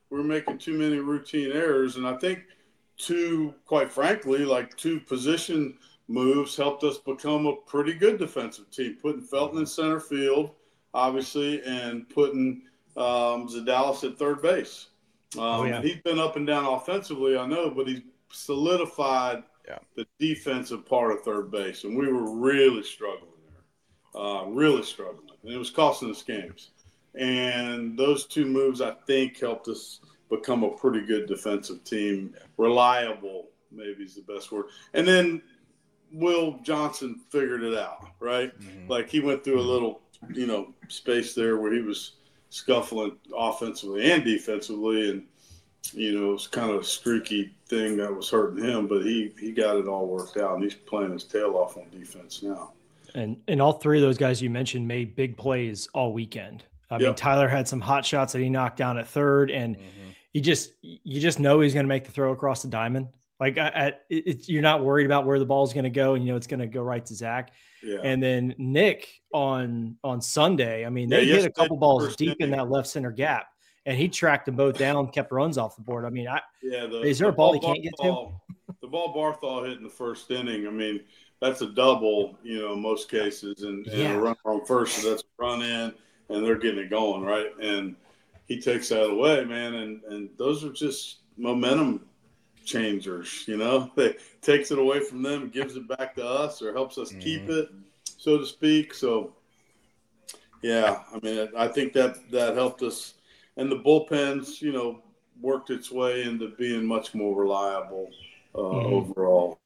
we were making too many routine errors. And I think two, quite frankly, like two position moves helped us become a pretty good defensive team, putting Felton in center field, obviously, and putting um, Zadalis at third base. Um, oh, yeah. And he's been up and down offensively, I know, but he's solidified yeah. the defensive part of third base. And we were really struggling there, uh, really struggling. And it was costing us games. And those two moves, I think, helped us become a pretty good defensive team. Yeah. Reliable, maybe is the best word. And then Will Johnson figured it out, right? Mm-hmm. Like he went through a little, you know, space there where he was scuffling offensively and defensively, and you know, it was kind of a streaky thing that was hurting him, but he he got it all worked out, and he's playing his tail off on defense now. And and all three of those guys you mentioned made big plays all weekend. I yep. mean, Tyler had some hot shots that he knocked down at third, and mm-hmm. he just you just know he's going to make the throw across the diamond. Like at, it, you're not worried about where the ball is going to go, and you know it's going to go right to Zach. Yeah. And then Nick on on Sunday, I mean, they yeah, hit a couple balls deep inning. in that left center gap, and he tracked them both down, kept runs off the board. I mean, I yeah, the, is there the a ball, ball he can't Barthol, get to? The ball Barthol hit in the first inning. I mean, that's a double, you know, in most cases, and, and yeah. a run on first, so that's a run in, and they're getting it going, right? And he takes that away, man, and and those are just momentum changers, you know. They takes it away from them, gives it back to us, or helps us mm-hmm. keep it, so to speak. So yeah, I mean, I think that that helped us, and the bullpens, you know, worked its way into being much more reliable uh, mm-hmm. overall.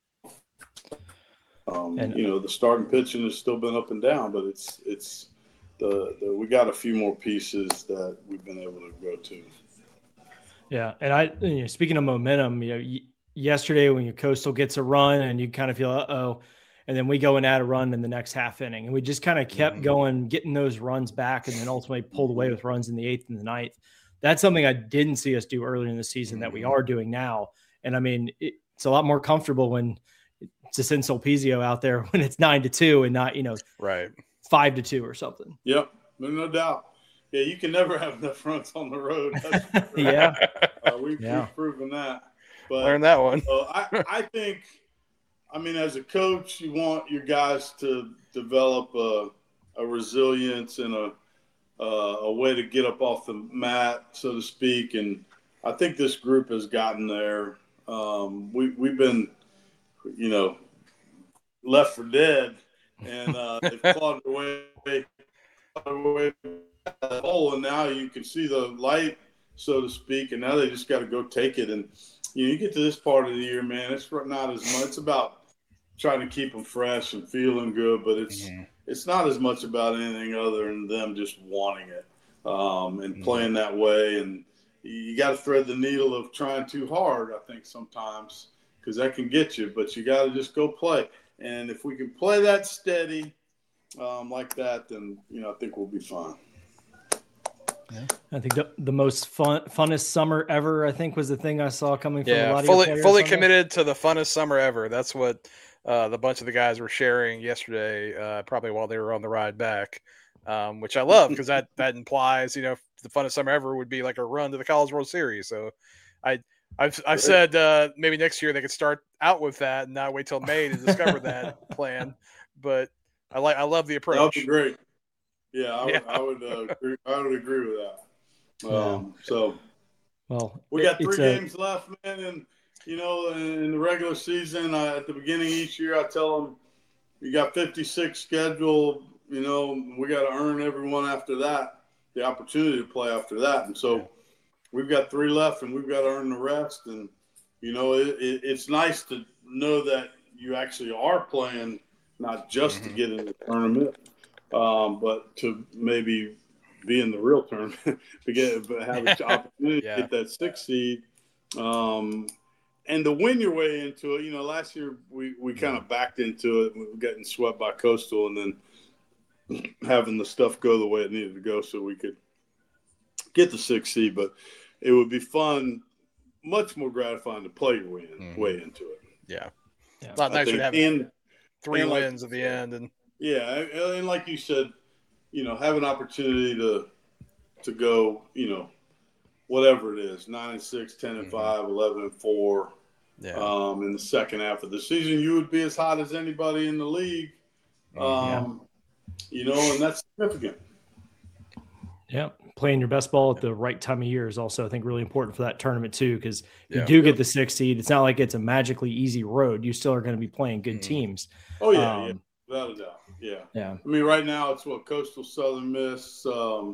Um, and, you know, the starting pitching has still been up and down, but it's it's the, the we got a few more pieces that we've been able to go to. Yeah, and I, you know, speaking of momentum, you know, y- yesterday when your Coastal gets a run and you kind of feel, uh-oh, and then we go and add a run in the next half inning, and we just kind of kept mm-hmm. going, getting those runs back, and then ultimately pulled away with runs in the eighth and the ninth. That's something I didn't see us do earlier in the season mm-hmm. that we are doing now. And I mean, it, it's a lot more comfortable when it's a Sin Sulpizio out there when it's nine to two and not, you know, right five to two or something. Yep, no doubt. Yeah, you can never have enough runs on the road. yeah, uh, we've, yeah. we've proven that. But learn that one. uh, I, I think, I mean, as a coach, you want your guys to develop a, a resilience and a uh, a way to get up off the mat, so to speak. And I think this group has gotten there. Um, we we've been, you know, left for dead, and uh, they've clawed their way, clawed their way hole, and now you can see the light, so to speak, and now they just got to go take it. And you know, you get to this part of the year, man, it's not as much. It's about trying to keep them fresh and feeling good, but it's mm-hmm. it's not as much about anything other than them just wanting it um, and mm-hmm. playing that way. And you got to thread the needle of trying too hard, I think, sometimes, because that can get you. But you got to just go play. And if we can play that steady um, like that, then you know I think we'll be fine. Yeah. I think the, the most fun, funnest summer ever, I think, was the thing I saw coming from yeah, a lot fully, of your players. Fully committed to the funnest summer ever. That's what uh, the bunch of the guys were sharing yesterday, uh, probably while they were on the ride back, um, which I love because that, that implies, you know, the funnest summer ever would be like a run to the College World Series. So I, I've, I've said uh, maybe next year they could start out with that and not wait till May to discover that plan. But I like, I love the approach. That would be great. Yeah, I would, yeah. I would, uh, agree, I would agree with that. Um, yeah. So, well, we got three a... games left, man, and you know, in the regular season, I, at the beginning of each year, I tell them, you got fifty-six scheduled. You know, we got to earn everyone after that the opportunity to play after that, and so we've got three left, and we've got to earn the rest. And you know, it, it, it's nice to know that you actually are playing, not just mm-hmm. to get in the tournament. Um, but to maybe be in the real tournament, to get have an opportunity yeah. to get that sixth seed, um, and to win your way into it. You know, last year we, we kind of backed into it, we were getting swept by Coastal, and then having the stuff go the way it needed to go, so we could get the sixth seed. But it would be fun, much more gratifying to play your way, in, mm-hmm. way into it. Yeah, yeah. Not nice to have and, three and wins like, at the end, and. Yeah, and like you said, you know, have an opportunity to to go, you know, whatever it is, nine and six, ten and five, eleven and four. Yeah. Um, in the second half of the season, you would be as hot as anybody in the league. Um, yeah. You know, and that's significant. Yeah, playing your best ball at the right time of year is also, I think, really important for that tournament too. Because yeah. you do get the sixth seed, it's not like it's a magically easy road. You still are going to be playing good teams. Oh yeah, um, yeah, without a doubt. Yeah, yeah. I mean, right now it's what Coastal, Southern Miss, um,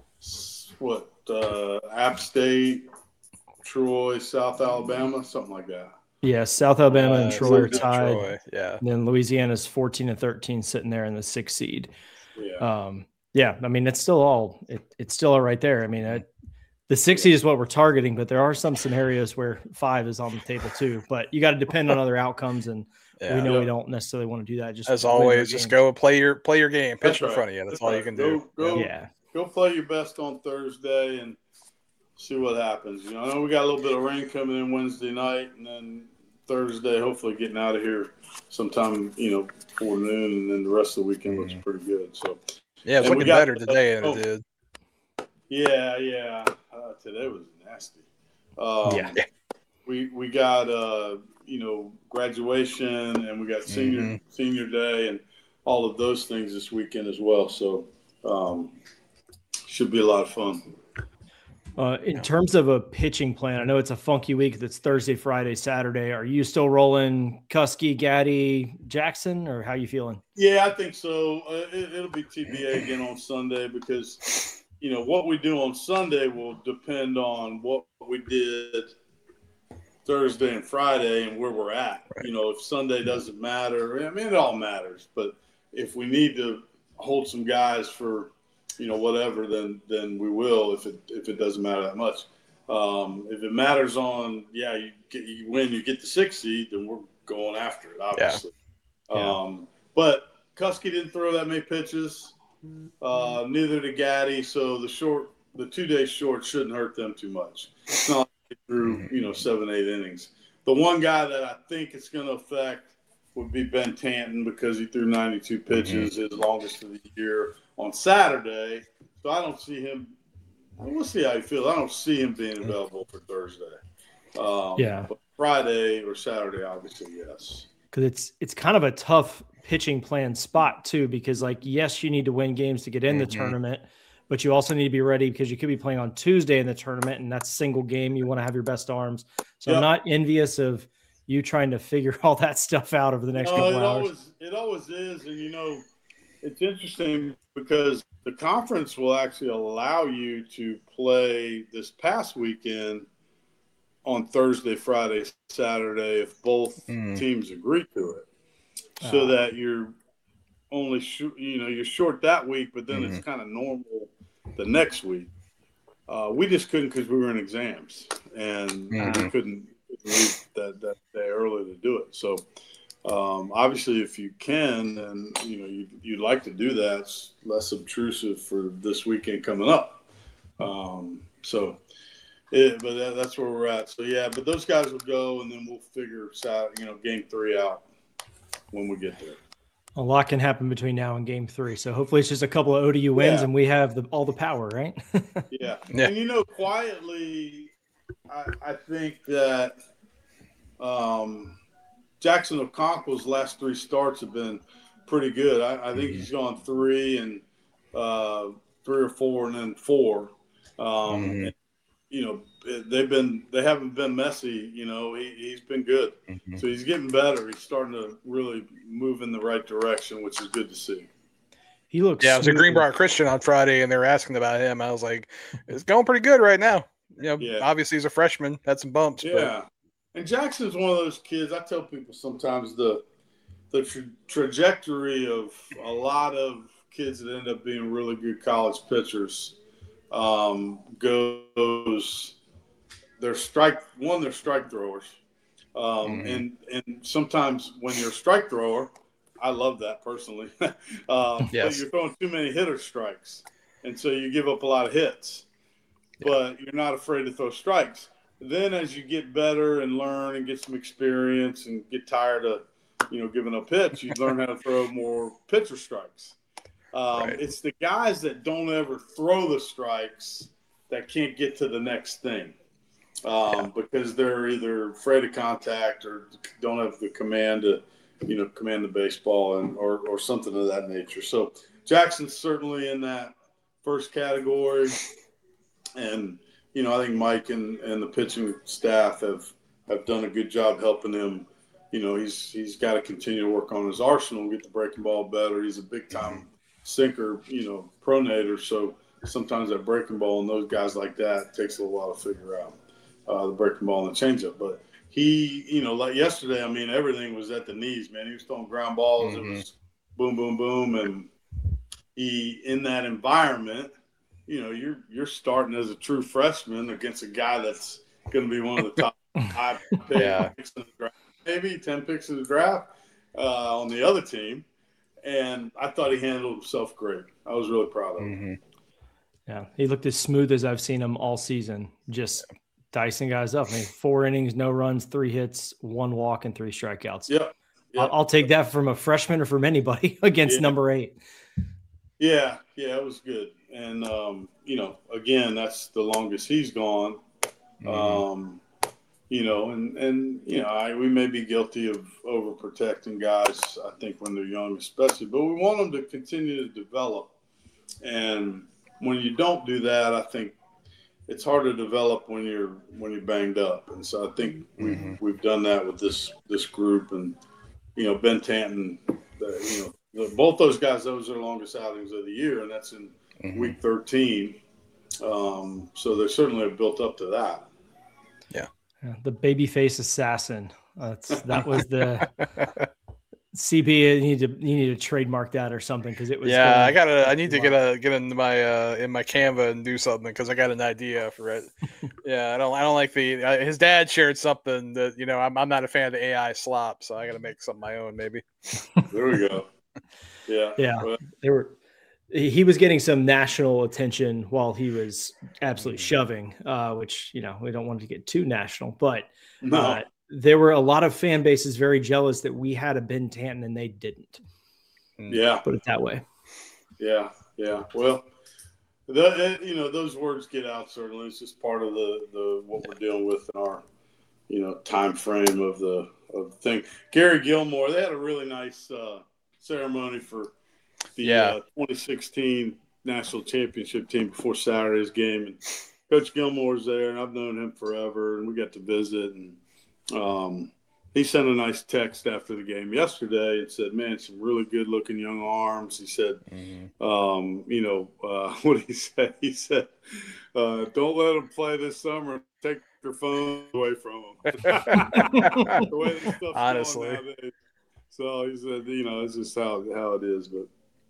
what uh, App State, Troy, South Alabama, something like that. Yeah, South Alabama uh, and Troy are Troy, tied. yeah, and then Louisiana's fourteen and thirteen, sitting there in the sixth seed. Yeah. Um, yeah, I mean, it's still all it, it's still all right there. I mean, I, the six seed is what we're targeting, but there are some scenarios where five is on the table too. But you got to depend on other outcomes, and yeah. we know yeah. we don't necessarily want to do that. Just as always, just go play your play your game, pitch That's in right. front of you. That's, That's all right. you can go, do. Go, yeah, go play your best on Thursday and see what happens. You know, I know we got a little bit of rain coming in Wednesday night, and then Thursday, hopefully getting out of here sometime, you know, before noon, and then the rest of the weekend mm-hmm. looks pretty good. So yeah, it's and looking got, better today than uh, it did. Yeah, yeah. Uh, today was nasty. Um, yeah. We we got uh, you know, graduation, and we got senior mm-hmm. senior day, and all of those things this weekend as well. So um, should be a lot of fun. Uh, in terms of a pitching plan, I know it's a funky week. That's Thursday, Friday, Saturday. Are you still rolling Cuskey, Gaddy, Jackson, or how you feeling? Yeah, I think so. Uh, it, it'll be T B A again on Sunday because, you know, what we do on Sunday will depend on what we did Thursday and Friday and where we're at. Right. You know, if Sunday doesn't matter, I mean, it all matters. But if we need to hold some guys for, you know, whatever, then then we will if it if it doesn't matter that much. Um, if it matters on, yeah, you get you win, you get the sixth seed, then we're going after it, obviously. Yeah. Yeah. Um, but Cuskey didn't throw that many pitches. Uh, neither did Gaddy, so the short, the two day short shouldn't hurt them too much. It's not like they threw, you know, seven, eight innings. The one guy that I think it's going to affect would be Ben Tanton because he threw ninety-two pitches, mm-hmm. his longest of the year on Saturday. So I don't see him. We'll see how he feels. I don't see him being available for Thursday. Um, yeah. But Friday or Saturday, obviously, yes. Because it's it's kind of a tough pitching plan spot too. Because like, yes, you need to win games to get in the mm-hmm. tournament, but you also need to be ready because you could be playing on Tuesday in the tournament, and that's single game. You want to have your best arms. So yep. I'm not envious of you trying to figure all that stuff out over the next no, couple it hours. Always, it always is, and you know, it's interesting because the conference will actually allow you to play this past weekend on Thursday, Friday, Saturday if both mm. teams agree to it, so uh, that you're only sh- you know you're short that week, but then mm-hmm. it's kind of normal the next week. Uh, we just couldn't because we were in exams and mm-hmm. we couldn't leave that that day early to do it. So. Um, obviously, if you can, and you know you, you'd like to do that, it's less obtrusive for this weekend coming up. Um, so, it, but that, that's where we're at. So yeah, but those guys will go, and then we'll figure out, you know, game three out when we get there. A lot can happen between now and game three. So hopefully, it's just a couple of O D U wins, yeah. and we have the, all the power, right? yeah. yeah, and you know, quietly, I, I think that. Um, Jackson Okonkwo's last three starts have been pretty good. I, I think mm-hmm. he's gone three and uh, three or four and then four. Um, mm-hmm. and, you know, they've been they haven't been messy. You know, he he's been good. Mm-hmm. So he's getting better. He's starting to really move in the right direction, which is good to see. He looks. Yeah, it was a Greenbrier Christian on Friday, and they were asking about him. I was like, it's going pretty good right now. You know, yeah. obviously he's a freshman, had some bumps. Yeah. But And Jackson's one of those kids. I tell people sometimes the the tra- trajectory of a lot of kids that end up being really good college pitchers um, goes. They're strike one. They're strike throwers, um, mm-hmm. and and sometimes when you're a strike thrower, I love that personally. um, yes. But you're throwing too many hitter strikes, and so you give up a lot of hits. Yeah. But you're not afraid to throw strikes. Then as you get better and learn and get some experience and get tired of, you know, giving up hits, you learn how to throw more pitcher strikes. Um, right. It's the guys that don't ever throw the strikes that can't get to the next thing um, yeah. because they're either afraid of contact or don't have the command to, you know, command the baseball and or, or something of that nature. So Jackson's certainly in that first category. And, you know, I think Mike and, and the pitching staff have, have done a good job helping him. You know, he's he's got to continue to work on his arsenal, get the breaking ball better. He's a big-time sinker, you know, pronator. So sometimes that breaking ball and those guys like that takes a little while to figure out, uh, the breaking ball and the changeup. But he, you know, like yesterday, I mean, everything was at the knees, man. He was throwing ground balls. Mm-hmm. It was boom, boom, boom. And he, in that environment, you know, you're you're starting as a true freshman against a guy that's going to be one of the top five picks yeah. in the draft, maybe ten picks in the draft uh, on the other team. And I thought he handled himself great. I was really proud of him. Mm-hmm. Yeah, he looked as smooth as I've seen him all season, just dicing guys up. I mean, four innings, no runs, three hits, one walk, and three strikeouts. Yep. yep. I'll, I'll take that from a freshman or from anybody against yeah. number eight. Yeah, yeah, it was good. And, um, you know, again, that's the longest he's gone. Mm-hmm. Um, you know, and, and you know, I, we may be guilty of overprotecting guys, I think, when they're young especially. But we want them to continue to develop. And when you don't do that, I think it's hard to develop when you're when you're banged up. And so I think we've, mm-hmm. we've done that with this this group. And, you know, Ben Tanton, the, you know, both those guys, those are the longest outings of the year, and that's in mm-hmm. week thirteen. Um, so they certainly have built up to that. Yeah. yeah the babyface assassin. That's that was the C B. You need to you need to trademark that or something because it was. Yeah, gonna, I gotta. I need to get a get into my uh, in my Canva and do something because I got an idea for it. yeah, I don't. I don't like the. Uh, his dad shared something that you know. I'm I'm not a fan of the A I slop, so I got to make something my own maybe. There we go. Yeah. Yeah. Well, they were. He was getting some national attention while he was absolutely shoving, uh, which, you know, we don't want to get too national, but no. uh, there were a lot of fan bases very jealous that we had a Ben Tanton and they didn't. Yeah. Put it that way. Yeah. Yeah. Well, the, you know, those words get out. Certainly. It's just part of the, the, what we're dealing with in our, you know, time frame of the, of the thing. Gary Gilmore, they had a really nice uh, ceremony for the yeah. uh, twenty sixteen national championship team before Saturday's game. And Coach Gilmore's there, and I've known him forever, and we got to visit. And um, he sent a nice text after the game yesterday and said, man, some really good-looking young arms. He said, mm-hmm. um, you know, uh, what did he say? He said, uh, don't let them play this summer. Take their phone away from them. the way this stuff's Honestly. going nowadays. So he said, you know, it's just how, how it is. But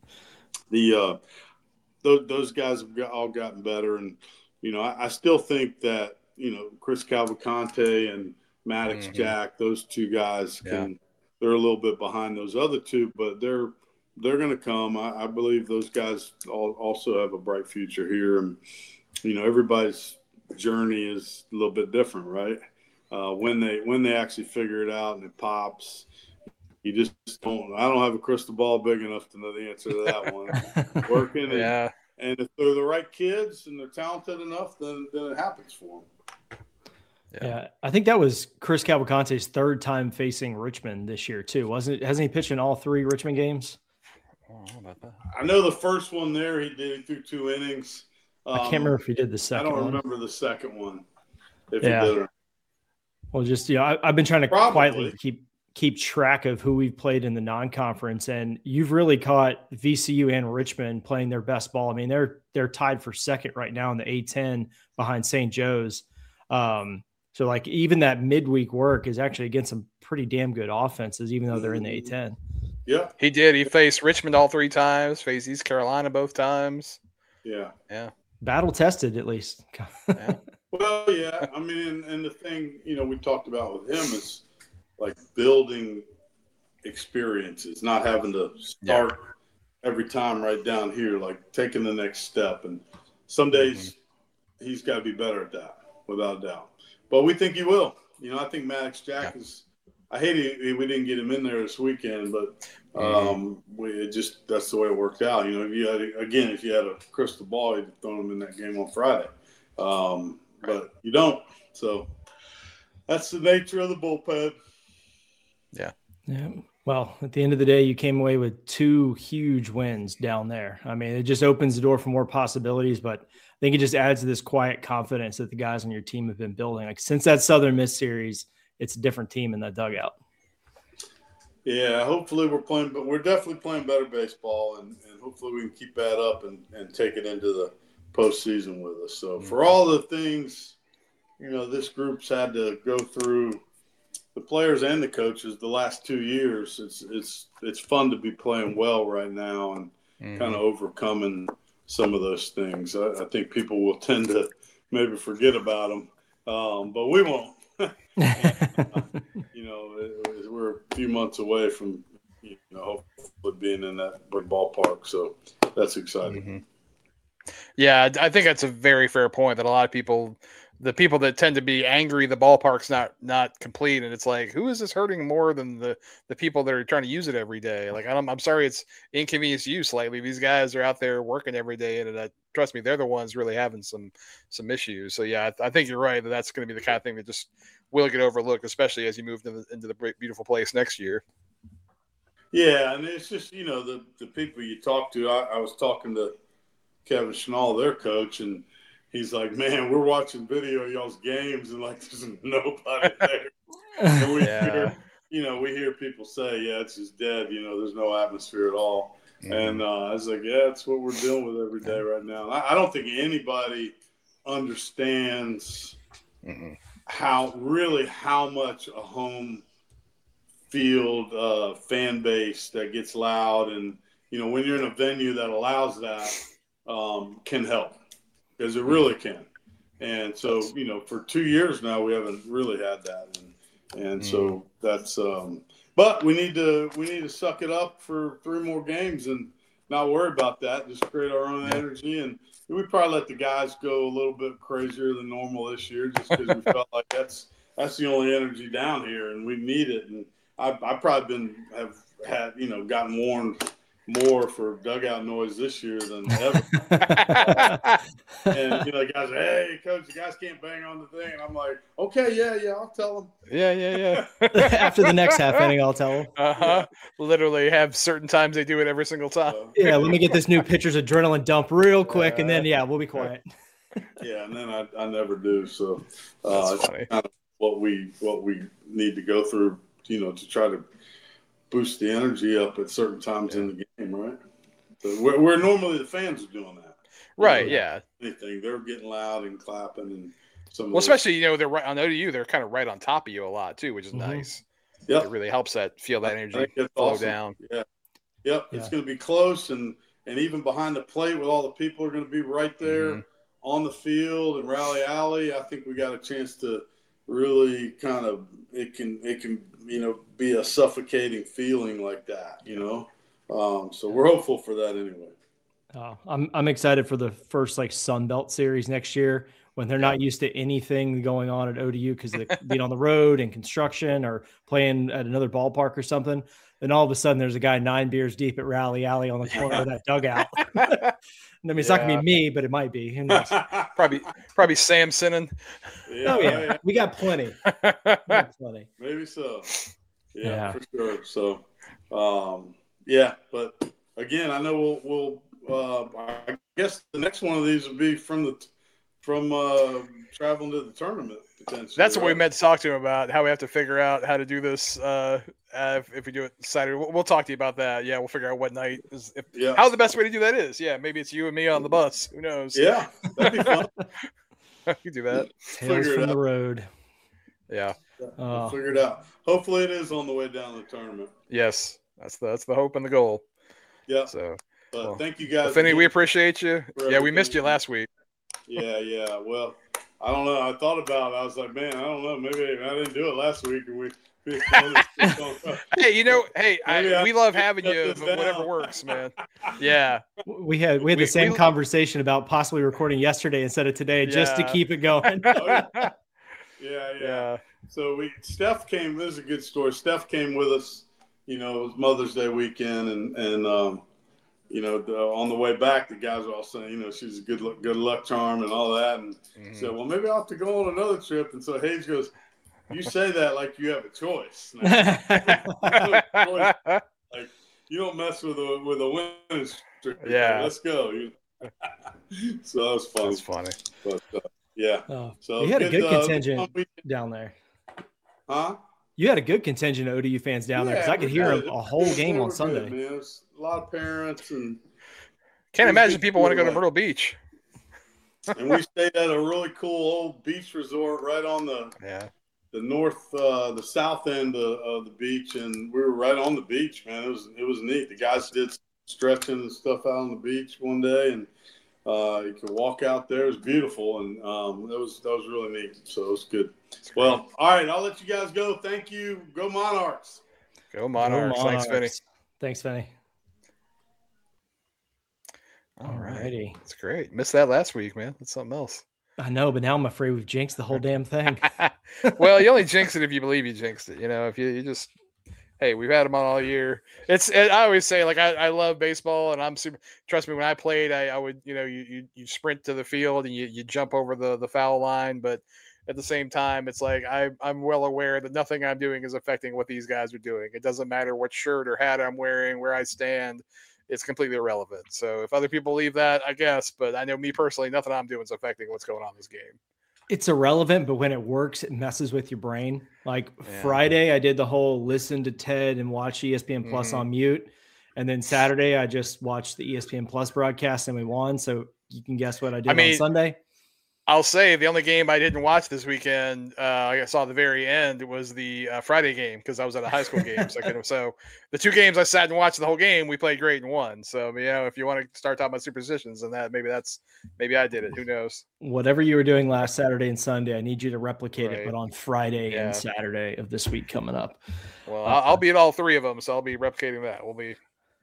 the uh, those, those guys have got, all gotten better. And, you know, I, I still think that, you know, Chris Cavalcante and Maddox mm-hmm. Jack, those two guys can yeah. they're a little bit behind those other two, but they're they're going to come. I, I believe those guys all, also have a bright future here. And, you know, everybody's journey is a little bit different, right? Uh, when they when they actually figure it out and it pops, you just don't. I don't have a crystal ball big enough to know the answer to that one. Working, and, yeah. and if they're the right kids and they're talented enough, then then it happens for them. Yeah. yeah, I think that was Chris Cavalcante's third time facing Richmond this year too, wasn't it? Hasn't he pitched in all three Richmond games? Oh, how about that? I know the first one there he did. He threw two innings. Um, I can't remember if he did the second. I don't one. remember the second one. If yeah. he did. Or... Well, just yeah, I, I've been trying to Probably. quietly keep. keep track of who we've played in the non-conference, and you've really caught V C U and Richmond playing their best ball. I mean, they're, they're tied for second right now in the A ten behind Saint Joe's. Um, so like even that midweek work is actually against some pretty damn good offenses, even though they're in the A ten. Yeah, he did. He faced Richmond all three times, faced East Carolina both times. Yeah. Yeah. Battle tested at least. yeah. Well, yeah. I mean, and the thing, you know, we talked about with him is, like building experiences, not having to start yeah. every time right down here, like taking the next step. And some days mm-hmm. he's got to be better at that, without a doubt. But we think he will. You know, I think Maddox Jack yeah. is – I hate it, we didn't get him in there this weekend, but um, mm-hmm. we, it just – that's the way it worked out. You know, if you had – again, if you had a crystal ball, you'd have thrown him in that game on Friday. Um, but you don't. So that's the nature of the bullpen. Yeah. Yeah. Well, at the end of the day, you came away with two huge wins down there. I mean, it just opens the door for more possibilities, but I think it just adds to this quiet confidence that the guys on your team have been building. Like since that Southern Miss series, it's a different team in that dugout. Yeah, hopefully we're playing, but we're definitely playing better baseball, and, and hopefully we can keep that up and, and take it into the postseason with us. So for all the things, you know, this group's had to go through, the players and the coaches, the last two years, it's it's it's fun to be playing well right now and mm-hmm. kind of overcoming some of those things. I, I think people will tend to maybe forget about them, um, but we won't. You know, it, we're a few months away from, you know, hopefully being in that ballpark, so that's exciting. Mm-hmm. Yeah, I think that's a very fair point that a lot of people – the people that tend to be angry the ballpark's not not complete, and it's like, who is this hurting more than the the people that are trying to use it every day? Like, I'm I'm sorry it's inconvenience use slightly. These guys are out there working every day, and uh, trust me, they're the ones really having some some issues. So yeah, I, I think you're right that that's going to be the kind of thing that just will get overlooked, especially as you move into the, into the beautiful place next year. Yeah, and it's just, you know, the the people you talk to. I, I was talking to Kevin Schnall, their coach, and he's like, man, we're watching video of y'all's games, and like there's nobody there. And we yeah. hear, you know, we hear people say, yeah, it's just dead. You know, there's no atmosphere at all. Mm-hmm. And uh, I was like, yeah, it's what we're dealing with every day right now. I, I don't think anybody understands mm-hmm. how really how much a home field uh, fan base that gets loud, and you know, when you're in a venue that allows that, um, can help. Because it really can. And so, you know, for two years now, we haven't really had that. And, and mm. so that's um, – but we need to we need to suck it up for three more games and not worry about that. Just create our own yeah. energy. And we probably let the guys go a little bit crazier than normal this year just because we felt like that's that's the only energy down here, and we need it. And I've, I've probably been – have had, you know, gotten warned – more for dugout noise this year than ever. uh, and, you know, the guys are, hey, coach, you guys can't bang on the thing. And I'm like, okay, yeah, yeah, I'll tell them. Yeah, yeah, yeah. After the next half inning, I'll tell them. Uh-huh. Yeah. Literally have certain times they do it every single time. Uh, yeah, let me get this new pitcher's adrenaline dump real quick, uh, and then, yeah, we'll be quiet. Yeah, and then I, I never do. So uh, it's kind of what we, what we need to go through, you know, to try to boost the energy up at certain times yeah. in the game, right? So where, where normally the fans are doing that, right? Yeah, anything they're getting loud and clapping and some. Well, especially you know they're right on O D U. They're kind of right on top of you a lot too, which is mm-hmm. nice. Yeah, it really helps that feel that energy flow awesome. down. Yeah, yep. Yeah. It's going to be close, and and even behind the plate with all the people are going to be right there mm-hmm. on the field and Rally Alley. I think we got a chance to really kind of it can it can. you know, be a suffocating feeling like that, you know? Um, so we're hopeful for that anyway. Oh, I'm I'm excited for the first like Sun Belt series next year when they're yeah. not used to anything going on at O D U because they're being on the road and construction or playing at another ballpark or something. And all of a sudden there's a guy nine beers deep at Rally Alley on the corner yeah. of that dugout. I mean, it's yeah. not gonna be me, but it might be. Who knows? probably, probably Sam Sinnen. Yeah, oh yeah. yeah, we got plenty. We got plenty. Maybe so. Yeah, yeah, for sure. So, um, yeah, but again, I know we'll. we'll uh, I guess the next one of these would be from the from uh, traveling to the tournament potentially. That's right? what we meant to talk to him about. How we have to figure out how to do this. Uh, Uh, if, if we do it Saturday, we'll, we'll talk to you about that. Yeah, we'll figure out what night is. If, yeah. How the best way to do that is. Yeah, maybe it's you and me on the bus. Who knows? Yeah, that'd be fun. You do that. Tales from the road. Yeah. yeah we'll uh, figure it out. Hopefully, it is on the way down the tournament. Yes, that's the that's the hope and the goal. Yeah. So, but well, thank you guys. Well, Finney, we appreciate you. Yeah, we missed you last week. Yeah, yeah. Well, I don't know. I thought about it. I was like, man, I don't know. Maybe I didn't do it last week, and we. Hey, you know, hey, I, we love having you, but whatever works, man. Yeah, we had we had the we, same we, conversation about possibly recording yesterday instead of today, yeah. just to keep it going. Oh, yeah. yeah, yeah, yeah. So we Steph came. This is a good story. Steph came with us. You know, it was Mother's Day weekend, and and um, you know, the, on the way back, the guys were all saying, you know, she's a good luck, good luck charm and all that. And mm-hmm. said, well, maybe I'll have to go on another trip. And so Hayes goes, you say that like you have a choice. Like, like you don't mess with a with a winning streak. Yeah, like, let's go. So that was fun. That's funny. But uh, yeah, oh, so you had a good uh, contingent down there. Huh? You had a good contingent of O D U fans down yeah, there because I could hear a, a whole game on Sunday. Good, man. It was a lot of parents and can't imagine people want to go to Myrtle Beach. And we stayed at a really cool old beach resort right on the yeah. the north, uh, the south end of, of the beach, and we were right on the beach, man. It was it was neat. The guys did stretching and stuff out on the beach one day, and uh, you could walk out there. It was beautiful, and um, that was that was really neat. So it was good. Well, all right, I'll let you guys go. Thank you. Go Monarchs. Go Monarchs. Go Monarchs. Thanks, Vinny. Thanks, Vinny. All righty. That's great. Missed that last week, man. That's something else. I know, but now I'm afraid we've jinxed the whole damn thing. Well, you only jinx it if you believe you jinxed it. You know, if you, you just, hey, we've had them on all year. It's, it, I always say, like, I, I love baseball, and I'm super, trust me, when I played, I, I would, you know, you, you, you sprint to the field and you, you jump over the, the foul line. But at the same time, it's like, I, I'm well aware that nothing I'm doing is affecting what these guys are doing. It doesn't matter what shirt or hat I'm wearing, where I stand. It's completely irrelevant. So if other people believe that, I guess, but I know me personally, nothing I'm doing is affecting what's going on in this game. It's irrelevant, but when it works, it messes with your brain. Like yeah. Friday, I did the whole listen to Ted and watch E S P N Plus mm-hmm. on mute. And then Saturday, I just watched the E S P N Plus broadcast and we won. So you can guess what I did I mean, on Sunday. I'll say the only game I didn't watch this weekend, uh, I saw the very end, was the uh, Friday game because I was at a high school game. So, I could, so the two games I sat and watched the whole game, we played great and won. So, you know, if you want to start talking about superstitions and that, maybe that's maybe I did it. Who knows? Whatever you were doing last Saturday and Sunday, I need you to replicate right. it, but on Friday yeah. and Saturday of this week coming up. Well, uh, I'll be at all three of them, so I'll be replicating that. We'll be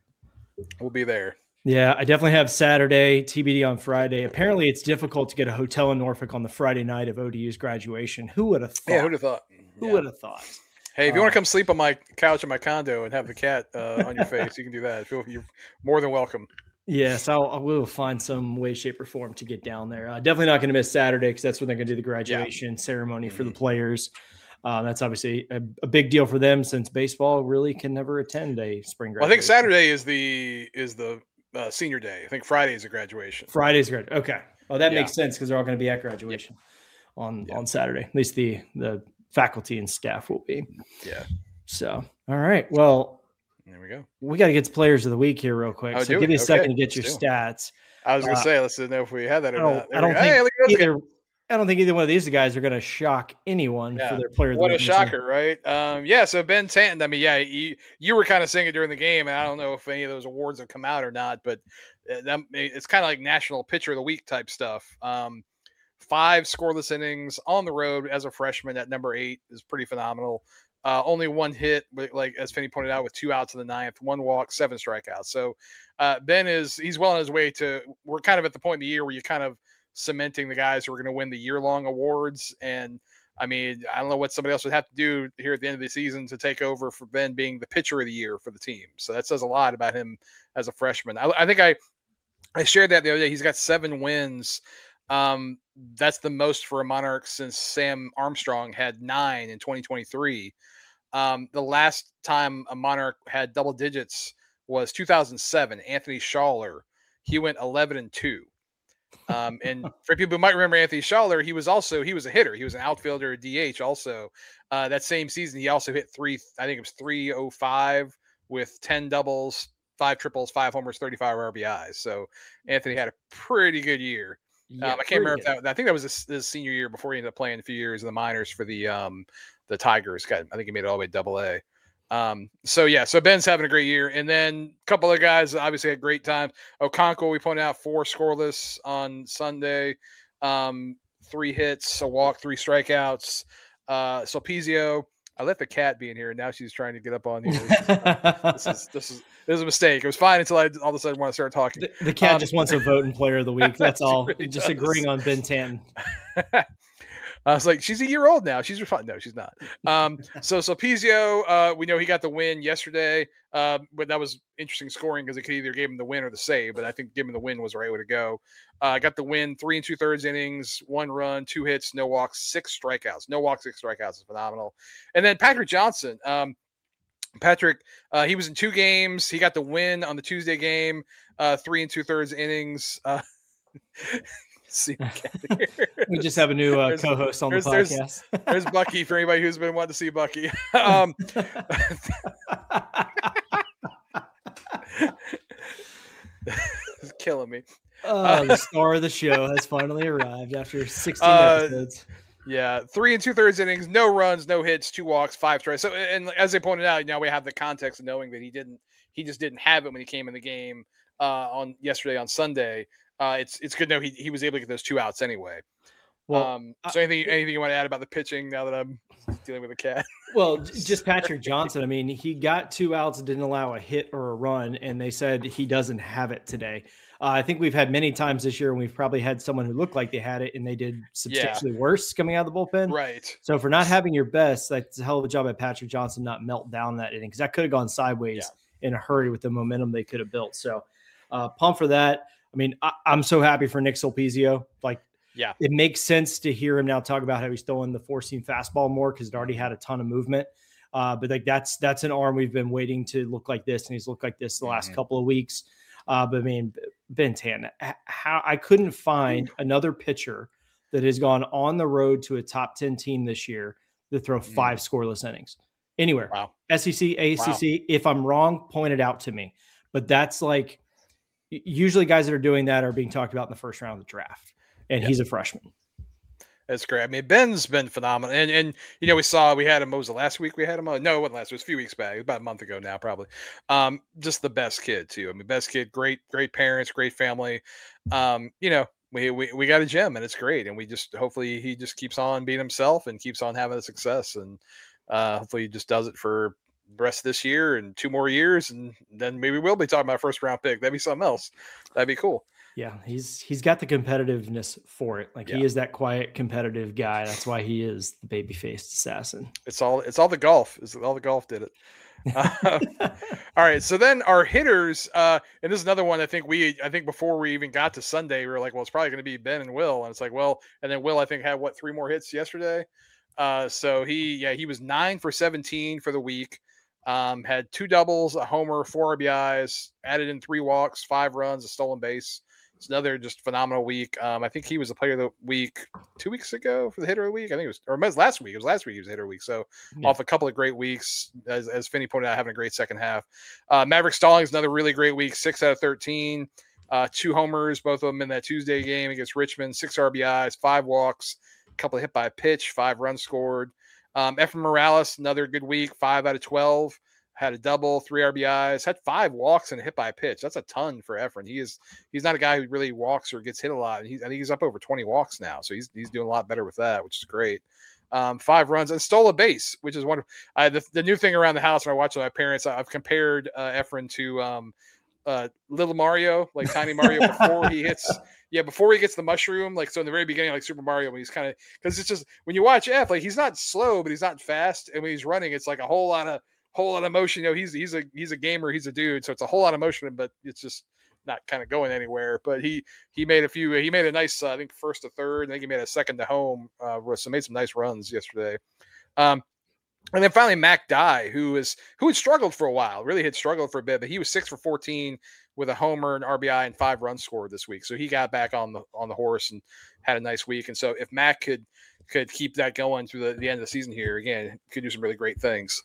we'll be there. Yeah, I definitely have Saturday, T B D on Friday. Apparently, it's difficult to get a hotel in Norfolk on the Friday night of O D U's graduation. Who would have thought? Yeah, who'd have thought? Who yeah. would have thought? Hey, if you uh, want to come sleep on my couch in my condo and have the cat uh, on your face, you can do that. You're more than welcome. Yes, I'll, I will find some way, shape, or form to get down there. Uh, definitely not going to miss Saturday because that's when they're going to do the graduation yeah. ceremony for the players. Uh, that's obviously a, a big deal for them since baseball really can never attend a spring graduation. Well, I think Saturday is the is the Uh, senior day. I think Friday is a graduation. Friday's grad. Okay. Oh, that yeah. makes sense because they're all going to be at graduation yeah. on yeah. on Saturday. At least the the faculty and staff will be. Yeah. So, all right. Well, there we go. We got to get to players of the week here real quick. Oh, so give me a okay. second to get let's your stats. I was going to uh, uh, say, let's know if we had that or I don't, not. I don't, think hey, either, I don't think either one of these guys are going to shock anyone yeah. for their player of the what week. What a shocker, right? Um, yeah, so Ben Tanton, I mean, yeah, you, you were kind of saying it during the game, and I don't know if any of those awards have come out or not, but it's kind of like National Pitcher of the Week type stuff. Um, five scoreless innings on the road as a freshman at number eight is pretty phenomenal. Uh, only one hit, but like as Finney pointed out, with two outs in the ninth, one walk, seven strikeouts. So uh, Ben is he's well on his way to. We're kind of at the point in the year where you're kind of cementing the guys who are going to win the year-long awards. And I mean, I don't know what somebody else would have to do here at the end of the season to take over for Ben being the pitcher of the year for the team. So that says a lot about him as a freshman. I, I think I I shared that the other day. He's got seven wins. Um, that's the most for a Monarch since Sam Armstrong had nine in twenty twenty-three. Um, the last time a Monarch had double digits was two thousand seven. Anthony Schaller, he went eleven and two. Um, and for people who might remember Anthony Schaller, he was also he was a hitter. He was an outfielder, a D H. Also, uh, that same season, he also hit three. I think it was three oh five with ten doubles, five triples, five homers, thirty-five R B Is. So Anthony had a pretty good year. Yeah, um, I can't remember if that. I think that was his, his senior year before he ended up playing a few years in the minors for the um, the Tigers. I think he made it all the way to Double A. Um, so yeah, so Ben's having a great year, and then a couple of guys obviously had great times. Okonkwo, we pointed out, four scoreless on Sunday, um, three hits, a walk, three strikeouts. Uh, Sulpizio, I let the cat be in here, and now she's trying to get up on you. This is, this is this is this is a mistake. It was fine until I all of a sudden want to start talking. The, the cat um, just wants a vote in player of the week. That's all. Really just does. Agreeing on Ben Tanton. I was like, she's a year old now. She's fine. No, she's not. Um, so Sulpizio, uh, we know he got the win yesterday, uh, but that was interesting scoring because it could either give him the win or the save. But I think giving the win was the right way to go. Uh, got the win, three and two thirds innings, one run, two hits, no walks, six strikeouts. No walks, six strikeouts is phenomenal. And then Patrick Johnson. Um, Patrick, uh, he was in two games. He got the win on the Tuesday game, uh, three and two thirds innings. Uh, see we just have a new uh, co-host on the there's, podcast. There's, there's Bucky for anybody who's been wanting to see Bucky. Um, it's killing me. Uh, the star of the show has finally arrived after sixteen uh, episodes. Yeah, three and two thirds innings, no runs, no hits, two walks, five strikes. So, and as they pointed out, now we have the context of knowing that he didn't, he just didn't have it when he came in the game uh, on yesterday on Sunday. Uh, it's it's good to know he, he was able to get those two outs anyway. Well, um, so anything anything you want to add about the pitching now that I'm dealing with a cat? Well, just Patrick Johnson. I mean, he got two outs, didn't allow a hit or a run, and they said he doesn't have it today. Uh, I think we've had many times this year, and we've probably had someone who looked like they had it, and they did substantially yeah. worse coming out of the bullpen. Right. So for not having your best, that's a hell of a job at Patrick Johnson not melt down that inning because that could have gone sideways yeah. in a hurry with the momentum they could have built. So uh, pump for that. I mean, I, I'm so happy for Nick Sulpizio. Like, yeah, it makes sense to hear him now talk about how he's throwing the four-seam fastball more because it already had a ton of movement. Uh, but like that's that's an arm we've been waiting to look like this, and he's looked like this the last mm-hmm. couple of weeks. Uh, but I mean, Ben Tan, how I couldn't find another pitcher that has gone on the road to a top ten team this year to throw mm-hmm. five scoreless innings anywhere. Wow. S E C, A C C. Wow. If I'm wrong, point it out to me. But that's like usually guys that are doing that are being talked about in the first round of the draft, and yep. he's a freshman. That's great. I mean, Ben's been phenomenal. And, and you know, we saw, we had him, what was it, last week we had him on? No, it wasn't last week. It was a few weeks back. About a month ago now, probably. Um, just the best kid, too. I mean, best kid, great, great parents, great family. Um, you know, we, we, we got a gem, and it's great. And we just, hopefully he just keeps on being himself and keeps on having the success. And uh, hopefully he just does it for the rest of this year and two more years. And then maybe we'll be talking about first round pick. That'd be something else. That'd be cool. Yeah, he's he's got the competitiveness for it. Like yeah. he is that quiet, competitive guy. That's why he is the baby-faced assassin. It's all it's all the golf. It's all the golf did it. Uh, all right, so then our hitters, uh, and this is another one. I think we, I think before we even got to Sunday, we were like, well, it's probably going to be Ben and Will, and it's like, well, and then Will, I think had what three more hits yesterday. Uh, so he, yeah, he was nine for seventeen for the week. Um, had two doubles, a homer, four R B Is, added in three walks, five runs, a stolen base. It's another just phenomenal week. Um, I think he was the player of the week two weeks ago for the hitter of the week. I think it was, or it was last week. It was last week he was the hitter of the week. So yeah. off a couple of great weeks, as, as Finney pointed out, having a great second half. Uh, Maverick Stallings, another really great week, six out of thirteen, uh, two homers, both of them in that Tuesday game against Richmond, six R B Is, five walks, a couple of hit by a pitch, five runs scored. Um, Efrain Morales, another good week, five out of twelve. Had a double, three R B Is, had five walks and a hit by a pitch. That's a ton for Efrain. He is he's not a guy who really walks or gets hit a lot. He's, I think he's up over twenty walks now, so he's he's doing a lot better with that, which is great. Um, five runs and stole a base, which is wonderful. I, the, the new thing around the house when I watch with my parents, I've compared uh, Efrain to um, uh, Little Mario, like Tiny Mario before he hits. Yeah, before he gets the mushroom, like so in the very beginning, like Super Mario, when he's kind of because it's just when you watch F, like he's not slow, but he's not fast, and when he's running, it's like a whole lot of whole lot of motion. You know, he's he's a he's a gamer, he's a dude, so it's a whole lot of motion, but it's just not kind of going anywhere. But he he made a few. He made a nice, uh, I think, first to third. I think he made a second to home. Uh, so made some nice runs yesterday. Um, and then finally, Mac Dye, who is who had struggled for a while, really had struggled for a bit, but he was six for fourteen with a homer, an R B I, and five runs scored this week. So he got back on the on the horse and had a nice week. And so if Mac could could keep that going through the, the end of the season here, again, could do some really great things.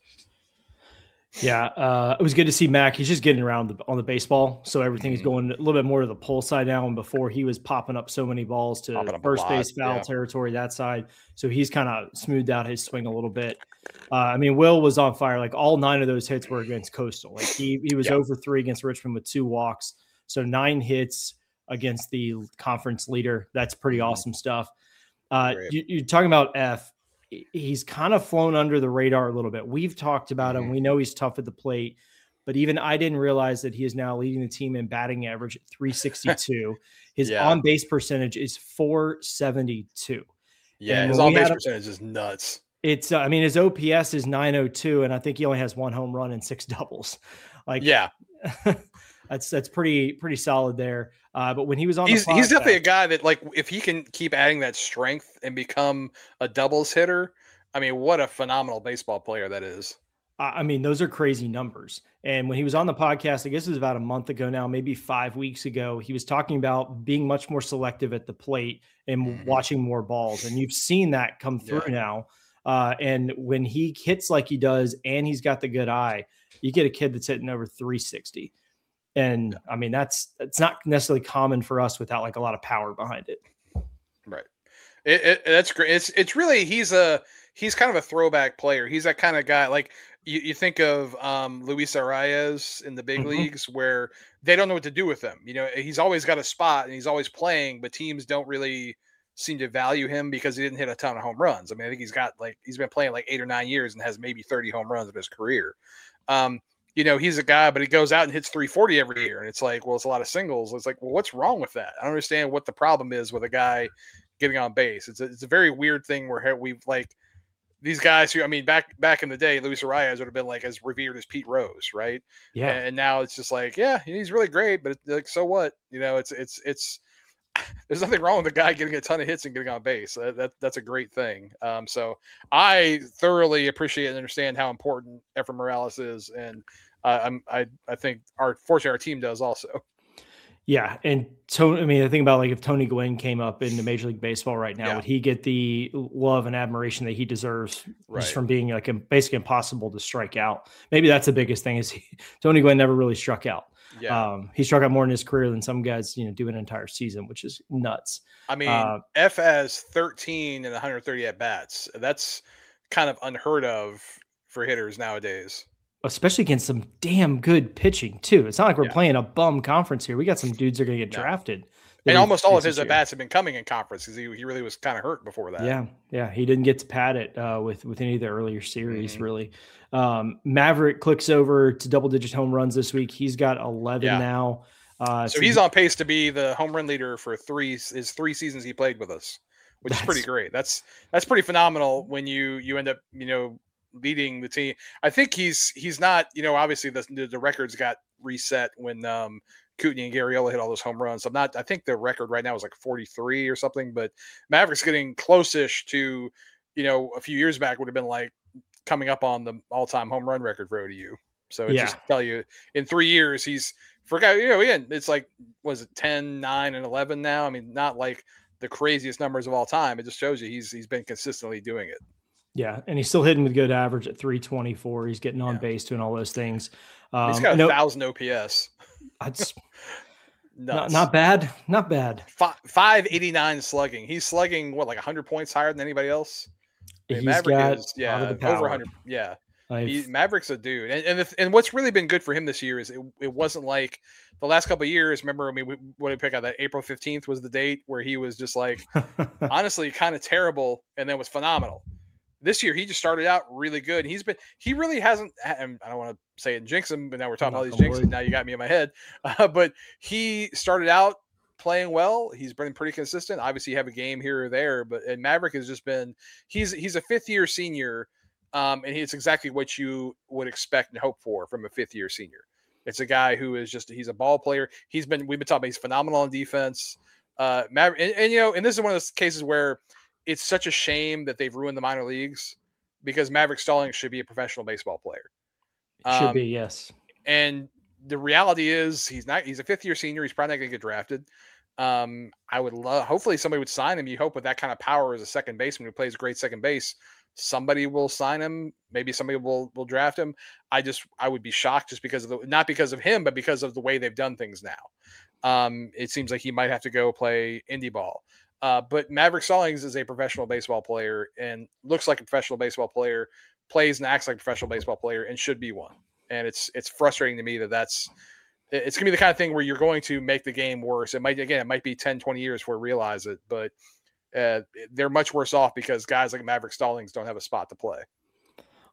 Yeah, uh, it was good to see Mac. He's just getting around the, on the baseball, so everything is going a little bit more to the pull side now. And before, he was popping up so many balls to first base foul yeah. territory, that side. So he's kind of smoothed out his swing a little bit. Uh, I mean, Will was on fire. Like all nine of those hits were against Coastal. Like he he was yeah. over three against Richmond with two walks. So nine hits against the conference leader. That's pretty mm-hmm. awesome stuff. Uh, you, you're talking about F. He's kind of flown under the radar a little bit. We've talked about him. We know he's tough at the plate, but even I didn't realize that he is now leading the team in batting average at three sixty-two. His yeah. on base percentage is four seventy-two. Yeah, And his when on we base had him- percentage is nuts. It's, uh, I mean, his O P S is nine oh two, and I think he only has one home run and six doubles. Like, Yeah, that's that's pretty pretty solid there. Uh, but when he was on, he's the podcast, he's definitely a guy that, like, if he can keep adding that strength and become a doubles hitter, I mean, what a phenomenal baseball player that is. I mean, those are crazy numbers. And when he was on the podcast, I guess it was about a month ago now, maybe five weeks ago, he was talking about being much more selective at the plate and Mhm. watching more balls. And you've seen that come through Yeah. now. Uh, and when he hits like he does, and he's got the good eye, you get a kid that's hitting over three sixty. And I mean, that's, that's not necessarily common for us without like a lot of power behind it. Right. It, it, that's great. It's it's really he's a he's kind of a throwback player. He's that kind of guy. Like you, you think of um, Luis Arias in the big Mhm. leagues, where they don't know what to do with him. You know, he's always got a spot and he's always playing, but teams don't really seem to value him because he didn't hit a ton of home runs. I mean, I think he's got like he's been playing like eight or nine years and has maybe thirty home runs in his career. Um, you know, he's a guy, but he goes out and hits three forty every year, and it's like, well, it's a lot of singles. It's like, well, what's wrong with that? I don't understand what the problem is with a guy getting on base. It's a, it's a very weird thing where we've like these guys who, I mean, back back in the day, Luis Arias would have been like as revered as Pete Rose, right? Yeah. And now it's just like, yeah, he's really great, but like, so what? You know, it's it's it's there's nothing wrong with the guy getting a ton of hits and getting on base. That, that that's a great thing. Um, so I thoroughly appreciate and understand how important Efrain Morales is, and uh, I'm I I think our fortunately our team does also. Yeah, and Tony, I mean, the thing about like if Tony Gwynn came up into Major League Baseball right now, Yeah. would he get the love and admiration that he deserves Right. just from being like a, basically impossible to strike out? Maybe that's the biggest thing is he, Tony Gwynn never really struck out. Yeah, Um, he struck out more in his career than some guys, you know, do an entire season, which is nuts. I mean, uh, F has thirteen and one hundred thirty at bats. That's kind of unheard of for hitters nowadays. Especially against some damn good pitching too. It's not like we're Yeah. playing a bum conference here. We got some dudes that are going to get No. drafted. that And he almost all of faced his this at year. bats have been coming in conference because he, he really was kind of hurt before that. Yeah, yeah, he didn't get to pad it uh, with with any of the earlier series, Mhm. really. Um, Maverick clicks over to double digit home runs this week. He's got eleven Yeah. now. Uh, So he's on pace to be the home run leader for three his three seasons he played with us, which is pretty That's- great. That's that's pretty phenomenal when you you end up you know leading the team. I think he's he's not you know obviously the the, the records got reset when um, Kootenai and Garriola hit all those home runs. I'm not. I think the record right now is like forty-three or something, but Maverick's getting close-ish to you know a few years back would have been like coming up on the all-time home run record for O D U. So it Yeah. just tell you in three years he's forgot you know again it's like was it ten, nine, and eleven now. I mean not like the craziest numbers of all time. It just shows you he's he's been consistently doing it. yeah, and he's still hitting with good average at three twenty-four. He's getting on Yeah. base doing all those things. Um, He's got a no, thousand O P S. that's not, Nuts. not bad, not bad. five eighty-nine slugging. He's slugging what like one hundred points higher than anybody else. I mean, He's Maverick got is a lot yeah of the over power. one hundred. Yeah, I've- he, Maverick's a dude. And and, the, and what's really been good for him this year is it, it wasn't like the last couple of years. Remember, I mean, we, what did we pick out that April fifteenth was the date where he was just like honestly kind of terrible and then was phenomenal. This year he just started out really good. He's been he really hasn't. And I don't want to say it and jinx him, but now we're talking about all these Knock on jinxes. wood. Now you got me in my head. Uh, but he started out playing well. He's been pretty consistent. Obviously, you have a game here or there, but and Maverick has just been he's he's a fifth year senior, um, and it's exactly what you would expect and hope for from a fifth year senior. It's a guy who is just he's a ball player. He's been we've been talking about he's phenomenal on defense. Uh, Maverick, and, and you know, and this is one of those cases where it's such a shame that they've ruined the minor leagues because Maverick Stallings should be a professional baseball player. Should Um, be, yes. And the reality is he's not he's a fifth year senior. He's probably not going to get drafted. Um, I would love hopefully somebody would sign him. You hope with that kind of power as a second baseman who plays great second base, somebody will sign him. Maybe somebody will will draft him. I just I would be shocked just because of the not because of him, but because of the way they've done things now. Um, it seems like he might have to go play indie ball. Uh, but Maverick Stallings is a professional baseball player and looks like a professional baseball player, plays and acts like a professional baseball player, and should be one. And it's it's frustrating to me that that's it's gonna be the kind of thing where you're going to make the game worse. It might again, it might be ten, twenty years before we realize it, but uh, they're much worse off because guys like Maverick Stallings don't have a spot to play.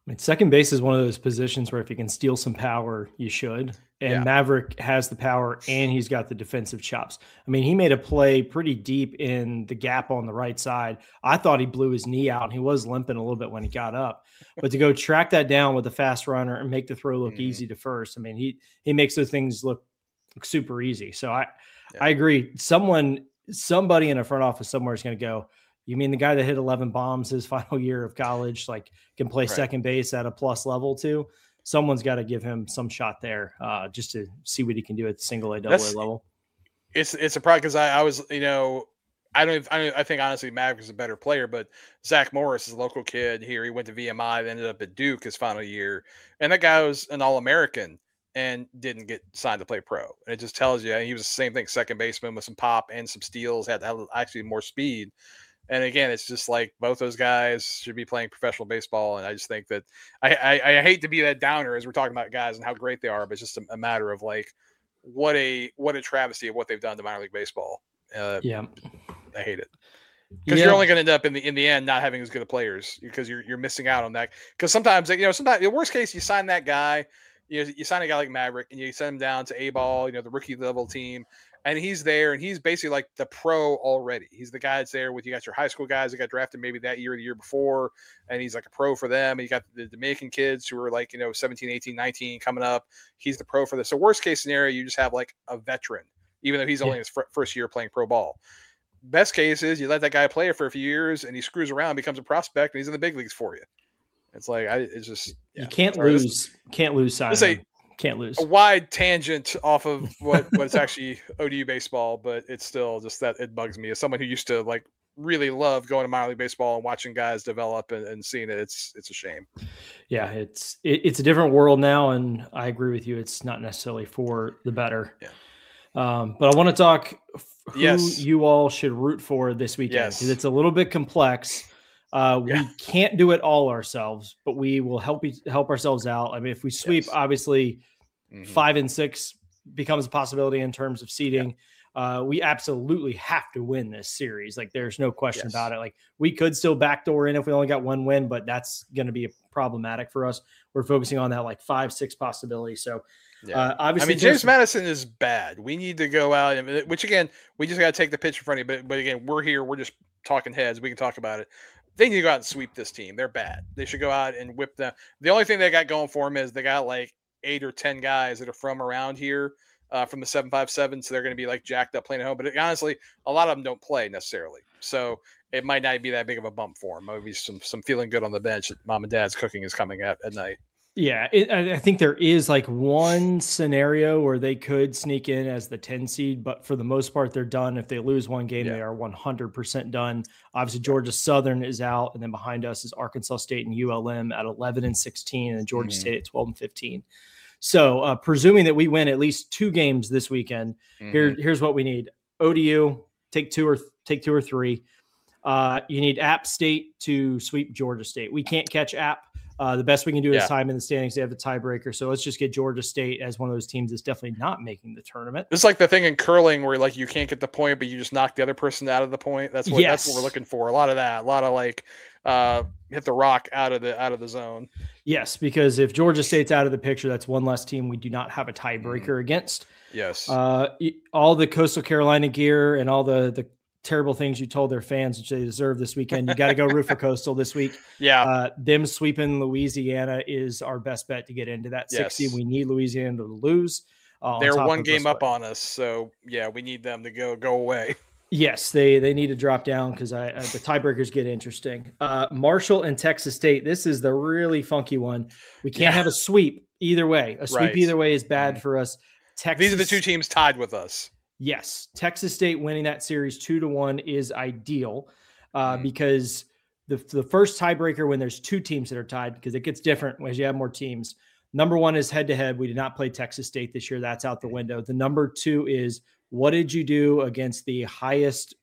I mean, second base is one of those positions where if you can steal some power, you should. And Yeah. Maverick has the power and he's got the defensive chops. I mean, he made a play pretty deep in the gap on the right side. I thought he blew his knee out and he was limping a little bit when he got up. But to go track that down with a fast runner and make the throw look Mhm. easy to first, I mean, he he makes those things look, look super easy. So I Yeah. I agree. Someone, somebody in a front office somewhere is going to go, you mean the guy that hit eleven bombs his final year of college, like can play Right. second base at a plus level too? Someone's got to give him some shot there uh, just to see what he can do at the single A, double A That's- level. It's it's a problem because I, I was you know I don't I don't, I think honestly Maverick is a better player, but Zach Morris is a local kid here. He went to V M I, ended up at Duke his final year, and that guy was an All American and didn't get signed to play pro. And it just tells you he was the same thing, second baseman with some pop and some steals, had, had actually more speed. And again, it's just like both those guys should be playing professional baseball. And I just think that I, I, I hate to be that downer as we're talking about guys and how great they are, but it's just a, a matter of like what a what a travesty of what they've done to minor league baseball. Uh, Yeah. I hate it because Yeah. you're only going to end up in the in the end not having as good of players because you're you're missing out on that. Because sometimes you know sometimes the worst case you sign that guy, you know you sign a guy like Maverick and you send him down to A ball, you know the rookie level team. And he's there, and he's basically like the pro already. He's the guy that's there with you got your high school guys that got drafted maybe that year or the year before, and he's like a pro for them. And you got the Dominican kids who are like, you know, seventeen, eighteen, nineteen coming up. He's the pro for this. So worst case scenario, you just have like a veteran, even though he's only Yeah. in his fir- first year playing pro ball. Best case is you let that guy play for a few years, and he screws around, becomes a prospect, and he's in the big leagues for you. It's like, I, it's just, yeah. You can't Sorry, this- lose. Can't lose. This Simon. a- Can't lose. a wide tangent off of what what's actually O D U baseball, but it's still just that it bugs me as someone who used to like really love going to minor league baseball and watching guys develop and, and seeing it. It's it's a shame. Yeah, it's it, it's a different world now, and I agree with you. It's not necessarily for the better. Yeah. Um, but I want to talk who Yes. you all should root for this weekend Yes. because it's a little bit complex. Uh, Yeah. We can't do it all ourselves, but we will help each, help ourselves out. I mean, if we sweep, Yes. obviously Mhm. five and six becomes a possibility in terms of seeding. Uh, we absolutely have to win this series. Like there's no question Yes. about it. Like we could still backdoor in if we only got one win, but that's going to be problematic for us. We're focusing on that like five, six possibility. So Yeah. uh, I obviously mean, James Jason- Madison is bad. We need to go out, and which again, we just got to take the pitch in front of you. But, but again, we're here. We're just talking heads. We can talk about it. They need to go out and sweep this team. They're bad. They should go out and whip them. The only thing they got going for them is they got like eight or ten guys that are from around here, uh, from the seven five seven. So they're going to be like jacked up playing at home. But honestly, a lot of them don't play necessarily. So it might not be that big of a bump for them. Maybe some some feeling good on the bench that mom and dad's cooking is coming at at night. Yeah, it, I I think there is like one scenario where they could sneak in as the ten seed, but for the most part, they're done. If they lose one game, Yeah. they are one hundred percent done. Obviously, Georgia Southern is out, and then behind us is Arkansas State and U L M at eleven and sixteen, and Georgia Mhm. State at twelve and fifteen. So, uh, presuming that we win at least two games this weekend, here, Mhm. here's what we need: O D U take two or take two or three. Uh, you need App State to sweep Georgia State. We can't catch App. Uh, the best we can do Yeah. is time in the standings. They have the tiebreaker. So let's just get Georgia State as one of those teams that's definitely not making the tournament. It's like the thing in curling where like you can't get the point, but you just knock the other person out of the point. That's what that's what Yes. we're looking for. A lot of that. A lot of like uh hit the rock out of the out of the zone. Yes, because if Georgia State's out of the picture, that's one less team we do not have a Mm-hmm. tiebreaker against. Yes. Uh, y- all the Coastal Carolina gear and all the the terrible things you told their fans which they deserve this weekend. You got to go root for Coastal this week. yeah. Uh, them sweeping Louisiana is our best bet to get into that six seed. Yes. We need Louisiana to lose. Uh, on They're top one of game us, up but- on us. So yeah, we need them to go go away. Yes, they they need to drop down because I, I the tiebreakers get interesting. Uh, Marshall and Texas State. This is the really funky one. We can't Yeah. have a sweep either way. A sweep Right. either way is bad Mhm. for us. Texas, These are the two teams tied with us. Yes, Texas State winning that series two to one is ideal uh, Mhm. because the the first tiebreaker when there's two teams that are tied, because it gets different as you have more teams. Number one is head to head. We did not play Texas State this year. That's out the window. The number two is what did you do against the highest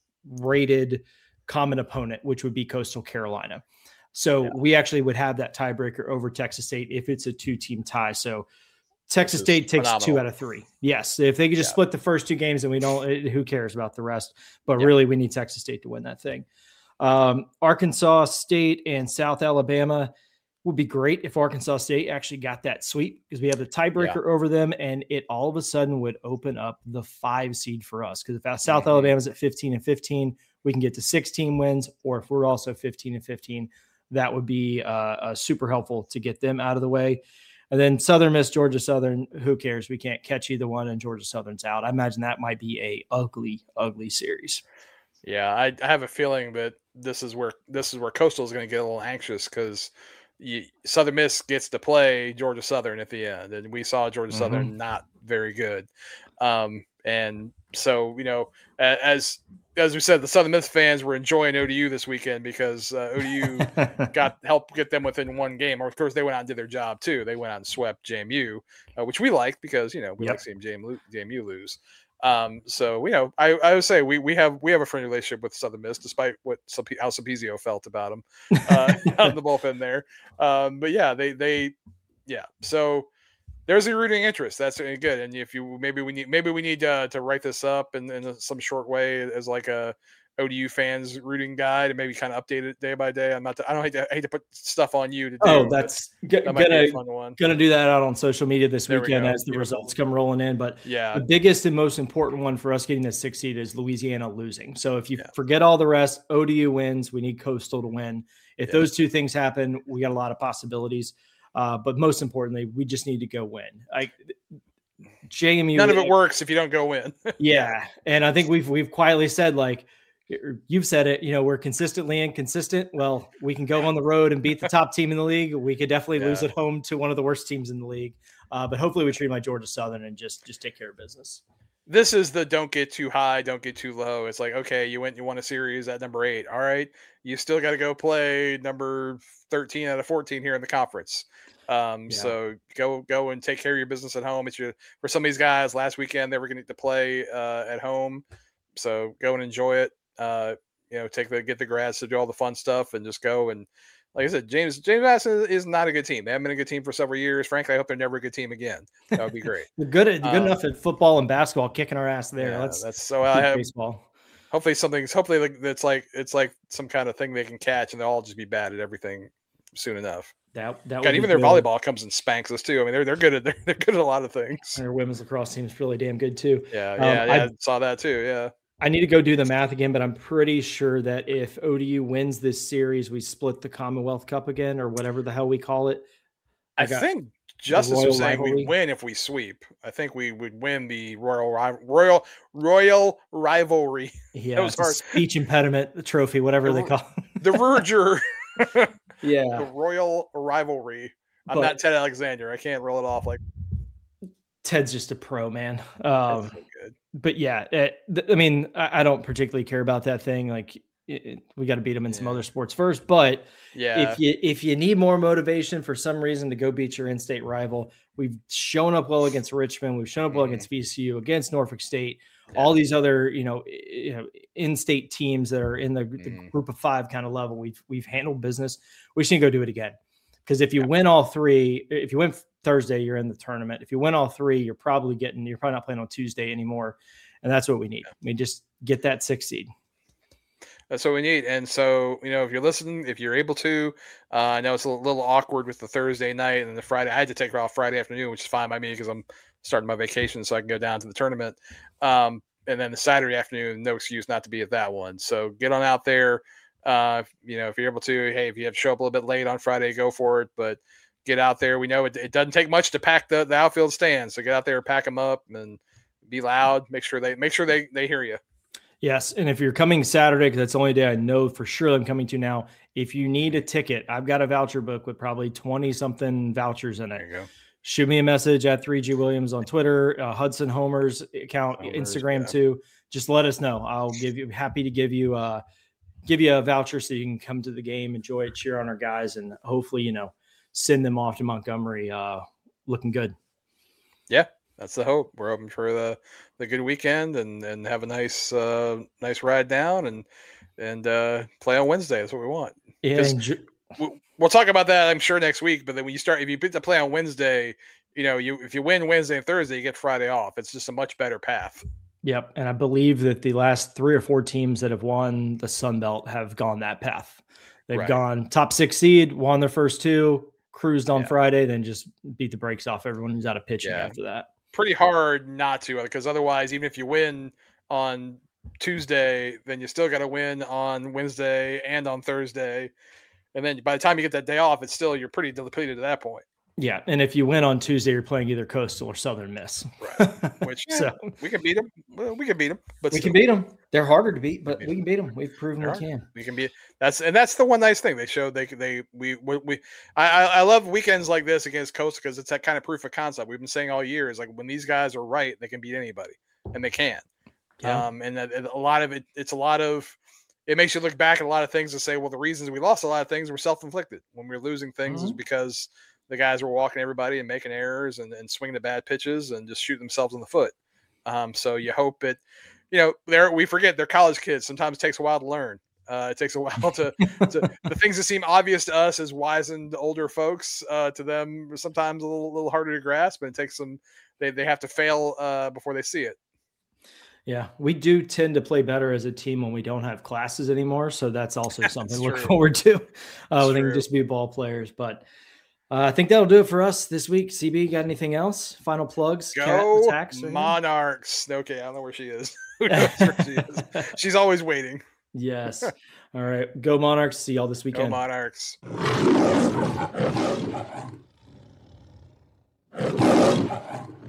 rated common opponent, which would be Coastal Carolina. So Yeah. we actually would have that tiebreaker over Texas State if it's a two team tie. So Texas This is State takes two phenomenal. out of three. Yes. If they could just Yeah. split the first two games and we don't, eh, who cares about the rest? But Yeah. really, we need Texas State to win that thing. Um, Arkansas State and South Alabama. would be great if Arkansas State actually got that sweep, because we have the tiebreaker yeah. over them, and it all of a sudden would open up the five seed for us. Because if South mm-hmm. Alabama's at fifteen and fifteen, we can get to sixteen wins, or if we're also fifteen and fifteen, that would be uh, uh, super helpful to get them out of the way. And then Southern Miss, Georgia Southern, who cares? We can't catch either one, and Georgia Southern's out. I imagine that might be a ugly, ugly series. Yeah, I, I have a feeling that this is where this is where Coastal is going to get a little anxious, because Southern Miss gets to play Georgia Southern at the end, and we saw Georgia mm-hmm. Southern not very good. Um, and so, you know, as as we said, the Southern Miss fans were enjoying O D U this weekend because uh, O D U got helped get them within one game. Or of course, they went out and did their job too. They went out and swept J M U, uh, which we liked because you know we yep. like seeing J M U lose. Um, so you know, I, I would say we we have we have a friendly relationship with Southern Miss, despite what how Sapizio felt about him uh, out in the bullpen there. Um, but yeah, they they yeah. So there's a rooting interest. That's good. And if you maybe we need maybe we need uh, to write this up in, in some short way as like a O D U fans rooting guide, and maybe kind of update it day by day. I'm not. To, I don't hate to, I hate to put stuff on you to do. Oh, that's g- that gonna gonna do that out on social media this there weekend we as the Beautiful. results come rolling in. But yeah, the biggest and most important one for us getting the sixth seed is Louisiana losing. So if you yeah. forget all the rest, O D U wins. We need Coastal to win. If yeah. those two things happen, we got a lot of possibilities. Uh, but most importantly, we just need to go win. I. J M U. None of it works if you don't go win. yeah, and I think we've we've quietly said, like, you've said it, you know, we're consistently inconsistent. Well, we can go on the road and beat the top team in the league. We could definitely yeah. lose at home to one of the worst teams in the league. Uh, but hopefully we treat them like Georgia Southern and just, just take care of business. This is the don't get too high, don't get too low. It's like, okay, you went, you won a series at number eight. All right. You still got to go play number thirteen out of fourteen here in the conference. Um, yeah. So go, go and take care of your business at home. It's your, for some of these guys last weekend, they were going to play uh, at home. So go and enjoy it. Uh, you know, take the get the grads to do all the fun stuff and just go. And like I said, James James Madison is not a good team. They haven't been a good team for several years. Frankly, I hope they're never a good team again. That would be great. They're good at good um, enough at football and basketball, kicking our ass there. Yeah, Let's that's so I have baseball. Hopefully something's hopefully like that's like it's like some kind of thing they can catch, and they'll all just be bad at everything soon enough. That that God, even their good. volleyball comes and spanks us too. I mean, they're they're good at they're, they're good at a lot of things. And their women's lacrosse team is really damn good too. Yeah, yeah, um, yeah. I, I saw that too. Yeah. I need to go do the math again, but I'm pretty sure that if O D U wins this series, we split the Commonwealth Cup again, or whatever the hell we call it. I, I think Justice was saying we win if we sweep. I think we would win the Royal Royal Royal Rivalry. Yeah, that was our speech impediment, the trophy, whatever the, they call it. The Verger. Yeah, the Royal Rivalry. I'm but, not Ted Alexander. I can't roll it off like Ted's just a pro, man. Um, so good. But yeah, it, I mean, I, I don't particularly care about that thing. Like, it, it, we got to beat them in yeah. some other sports first. But yeah, if you if you need more motivation for some reason to go beat your in-state rival, we've shown up well against Richmond. We've shown up well mm-hmm. against V C U, against Norfolk State. Yeah. All these other, you know, you know, in-state teams that are in the, mm-hmm. the group of five kind of level, we've we've handled business. We should go do it again. Because if you yeah. win all three, if you win Thursday, you're in the tournament. If you win all three, you're probably getting, you're probably not playing on Tuesday anymore. And that's what we need. We just get that six seed. That's what we need. And so, you know, if you're listening, if you're able to, uh, I know it's a little awkward with the Thursday night and the Friday. I had to take her off Friday afternoon, which is fine by me because I'm starting my vacation so I can go down to the tournament. Um, and then the Saturday afternoon, no excuse not to be at that one. So get on out there. Uh, you know, if you're able to, hey, if you have to show up a little bit late on Friday, go for it. But get out there. We know it, it doesn't take much to pack the, the outfield stands. So get out there, pack them up, and be loud. Make sure they make sure they they hear you. Yes, and if you're coming Saturday, because that's the only day I know for sure I'm coming to now. If you need a ticket, I've got a voucher book with probably twenty something vouchers in it. There you go. Shoot me a message at three G Williams on Twitter, uh, Hudson Homers account, Homers, Instagram yeah. too. Just let us know. I'll give you happy to give you uh give you a voucher so you can come to the game, enjoy it, cheer on our guys, and hopefully, you know, send them off to Montgomery uh, looking good. Yeah, that's the hope. We're hoping for the, the good weekend and, and have a nice uh, nice ride down and and uh, play on Wednesday. That's what we want. Yeah, enjoy- we'll talk about that, I'm sure, next week. But then when you start, if you pick to play on Wednesday, you know, you if you win Wednesday and Thursday, you get Friday off. It's just a much better path. Yep, and I believe that the last three or four teams that have won the Sun Belt have gone that path. They've Right. gone top six seed, won their first two, cruised on Yeah. Friday, then just beat the brakes off everyone who's out of pitching Yeah. after that. Pretty hard not to, because otherwise, even if you win on Tuesday, then you still got to win on Wednesday and on Thursday. And then by the time you get that day off, it's still, you're pretty depleted at that point. Yeah, and if you win on Tuesday, you're playing either Coastal or Southern Miss. Right. Which yeah, so we can beat them. Well, we can beat them, but we still, can beat them. They're harder to beat, but beat we can beat them. We've proven They're we can. we can beat. That's and that's the one nice thing they showed. They they we we, we I I I love weekends like this against Coastal because it's that kind of proof of concept we've been saying all year. Is like when these guys are right, they can beat anybody, and they can. Yeah. Um, and that, and a lot of it, it's a lot of. It makes you look back at a lot of things and say, well, the reasons we lost a lot of things were self-inflicted. When we were losing things, Mm-hmm. is because the guys were walking everybody and making errors and, and swinging the bad pitches and just shooting themselves in the foot. Um, so you hope it, you know, there we forget they're college kids. Sometimes it takes a while to learn. Uh, it takes a while to, to the things that seem obvious to us as wizened older folks, uh, to them are sometimes a little, little harder to grasp, and it takes them. They they have to fail uh, before they see it. Yeah, we do tend to play better as a team when we don't have classes anymore. So that's also something to look true. forward to. Uh, when they true. can just be ball players. But uh, I think that'll do it for us this week. C B, got anything else? Final plugs? Cat Go attacks? Monarchs. Okay, I don't know where she is. Who knows where she is? She's always waiting. Yes. All right. Go Monarchs. See y'all this Go weekend. Monarchs. Thank you.